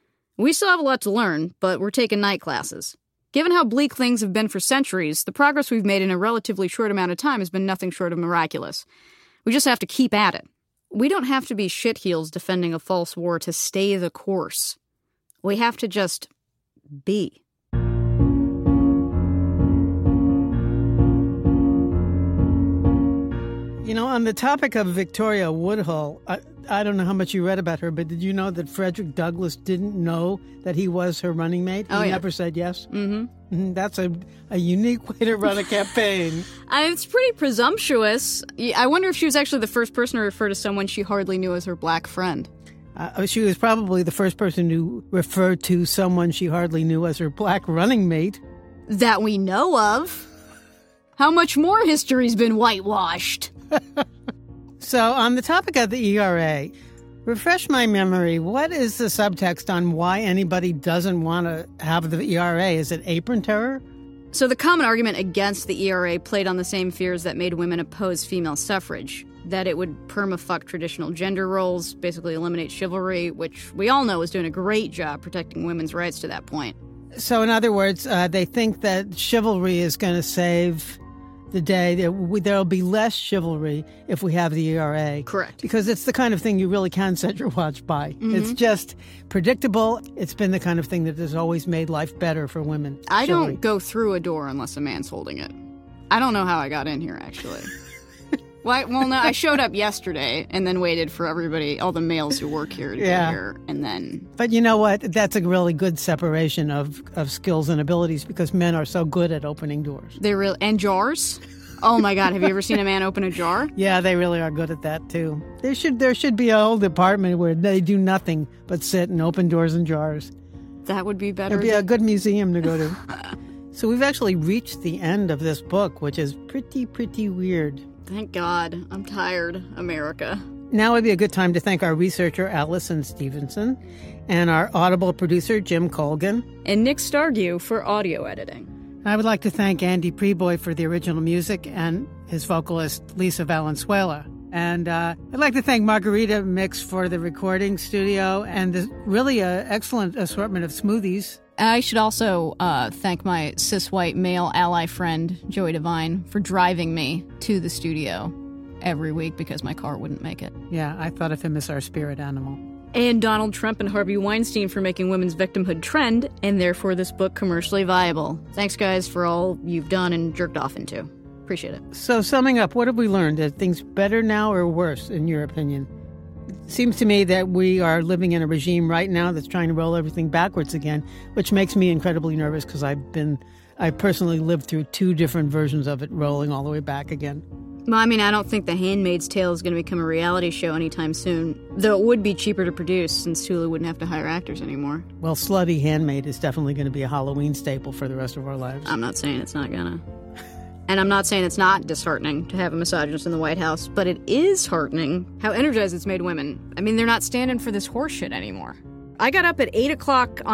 We still have a lot to learn, but we're taking night classes. Given how bleak things have been for centuries, the progress we've made in a relatively short amount of time has been nothing short of miraculous. We just have to keep at it. We don't have to be shitheels defending a false war to stay the course. We have to just be. You know, on the topic of Victoria Woodhull, I don't know how much you read about her, but did you know that Frederick Douglass didn't know that he was her running mate? He never said yes? Mm-hmm. That's a unique way to run a campaign. It's pretty presumptuous. I wonder if she was actually the first person to refer to someone she hardly knew as her black friend. She was probably the first person to refer to someone she hardly knew as her black running mate. That we know of. How much more history's been whitewashed? So, on the topic of the ERA, refresh my memory. What is the subtext on why anybody doesn't want to have the ERA? Is it apron terror? So the common argument against the ERA played on the same fears that made women oppose female suffrage. That it would perma-fuck traditional gender roles, basically eliminate chivalry, which we all know was doing a great job protecting women's rights to that point. So, in other words, they think that chivalry is going to save the day. There'll be less chivalry if we have the ERA. Correct. Because it's the kind of thing you really can set your watch by. Mm-hmm. It's just predictable. It's been the kind of thing that has always made life better for women. I don't go through a door unless a man's holding it. I don't know how I got in here, actually. Well, no, I showed up yesterday and then waited for everybody, all the males who work here to get here, and then... But you know what? That's a really good separation of skills and abilities because men are so good at opening doors. They really... And jars? Oh my God, have you ever seen a man open a jar? Yeah, they really are good at that, too. There should be a whole department where they do nothing but sit and open doors and jars. That would be better. It'd be a good museum to go to. So we've actually reached the end of this book, which is pretty weird. Thank God. I'm tired, America. Now would be a good time to thank our researcher, Allison Stevenson, and our Audible producer, Jim Colgan. And Nick Stargue for audio editing. I would like to thank Andy Preboy for the original music and his vocalist, Lisa Valenzuela. And I'd like to thank Margarita Mix for the recording studio and the really excellent assortment of smoothies. I should also thank my cis-white male ally friend, Joey Devine, for driving me to the studio every week because my car wouldn't make it. Yeah, I thought of him as our spirit animal. And Donald Trump and Harvey Weinstein for making women's victimhood trend, and therefore this book commercially viable. Thanks, guys, for all you've done and jerked off into. Appreciate it. So, summing up, what have we learned? Are things better now or worse, in your opinion? It seems to me that we are living in a regime right now that's trying to roll everything backwards again, which makes me incredibly nervous because I've been I personally lived through 2 different versions of it rolling all the way back again. Well, I mean, I don't think The Handmaid's Tale is going to become a reality show anytime soon, though it would be cheaper to produce since Hulu wouldn't have to hire actors anymore. Well, Slutty Handmaid is definitely going to be a Halloween staple for the rest of our lives. I'm not saying it's not gonna. And I'm not saying it's not disheartening to have a misogynist in the White House, but it is heartening how energized it's made women. I mean, they're not standing for this horseshit anymore. I got up at 8 o'clock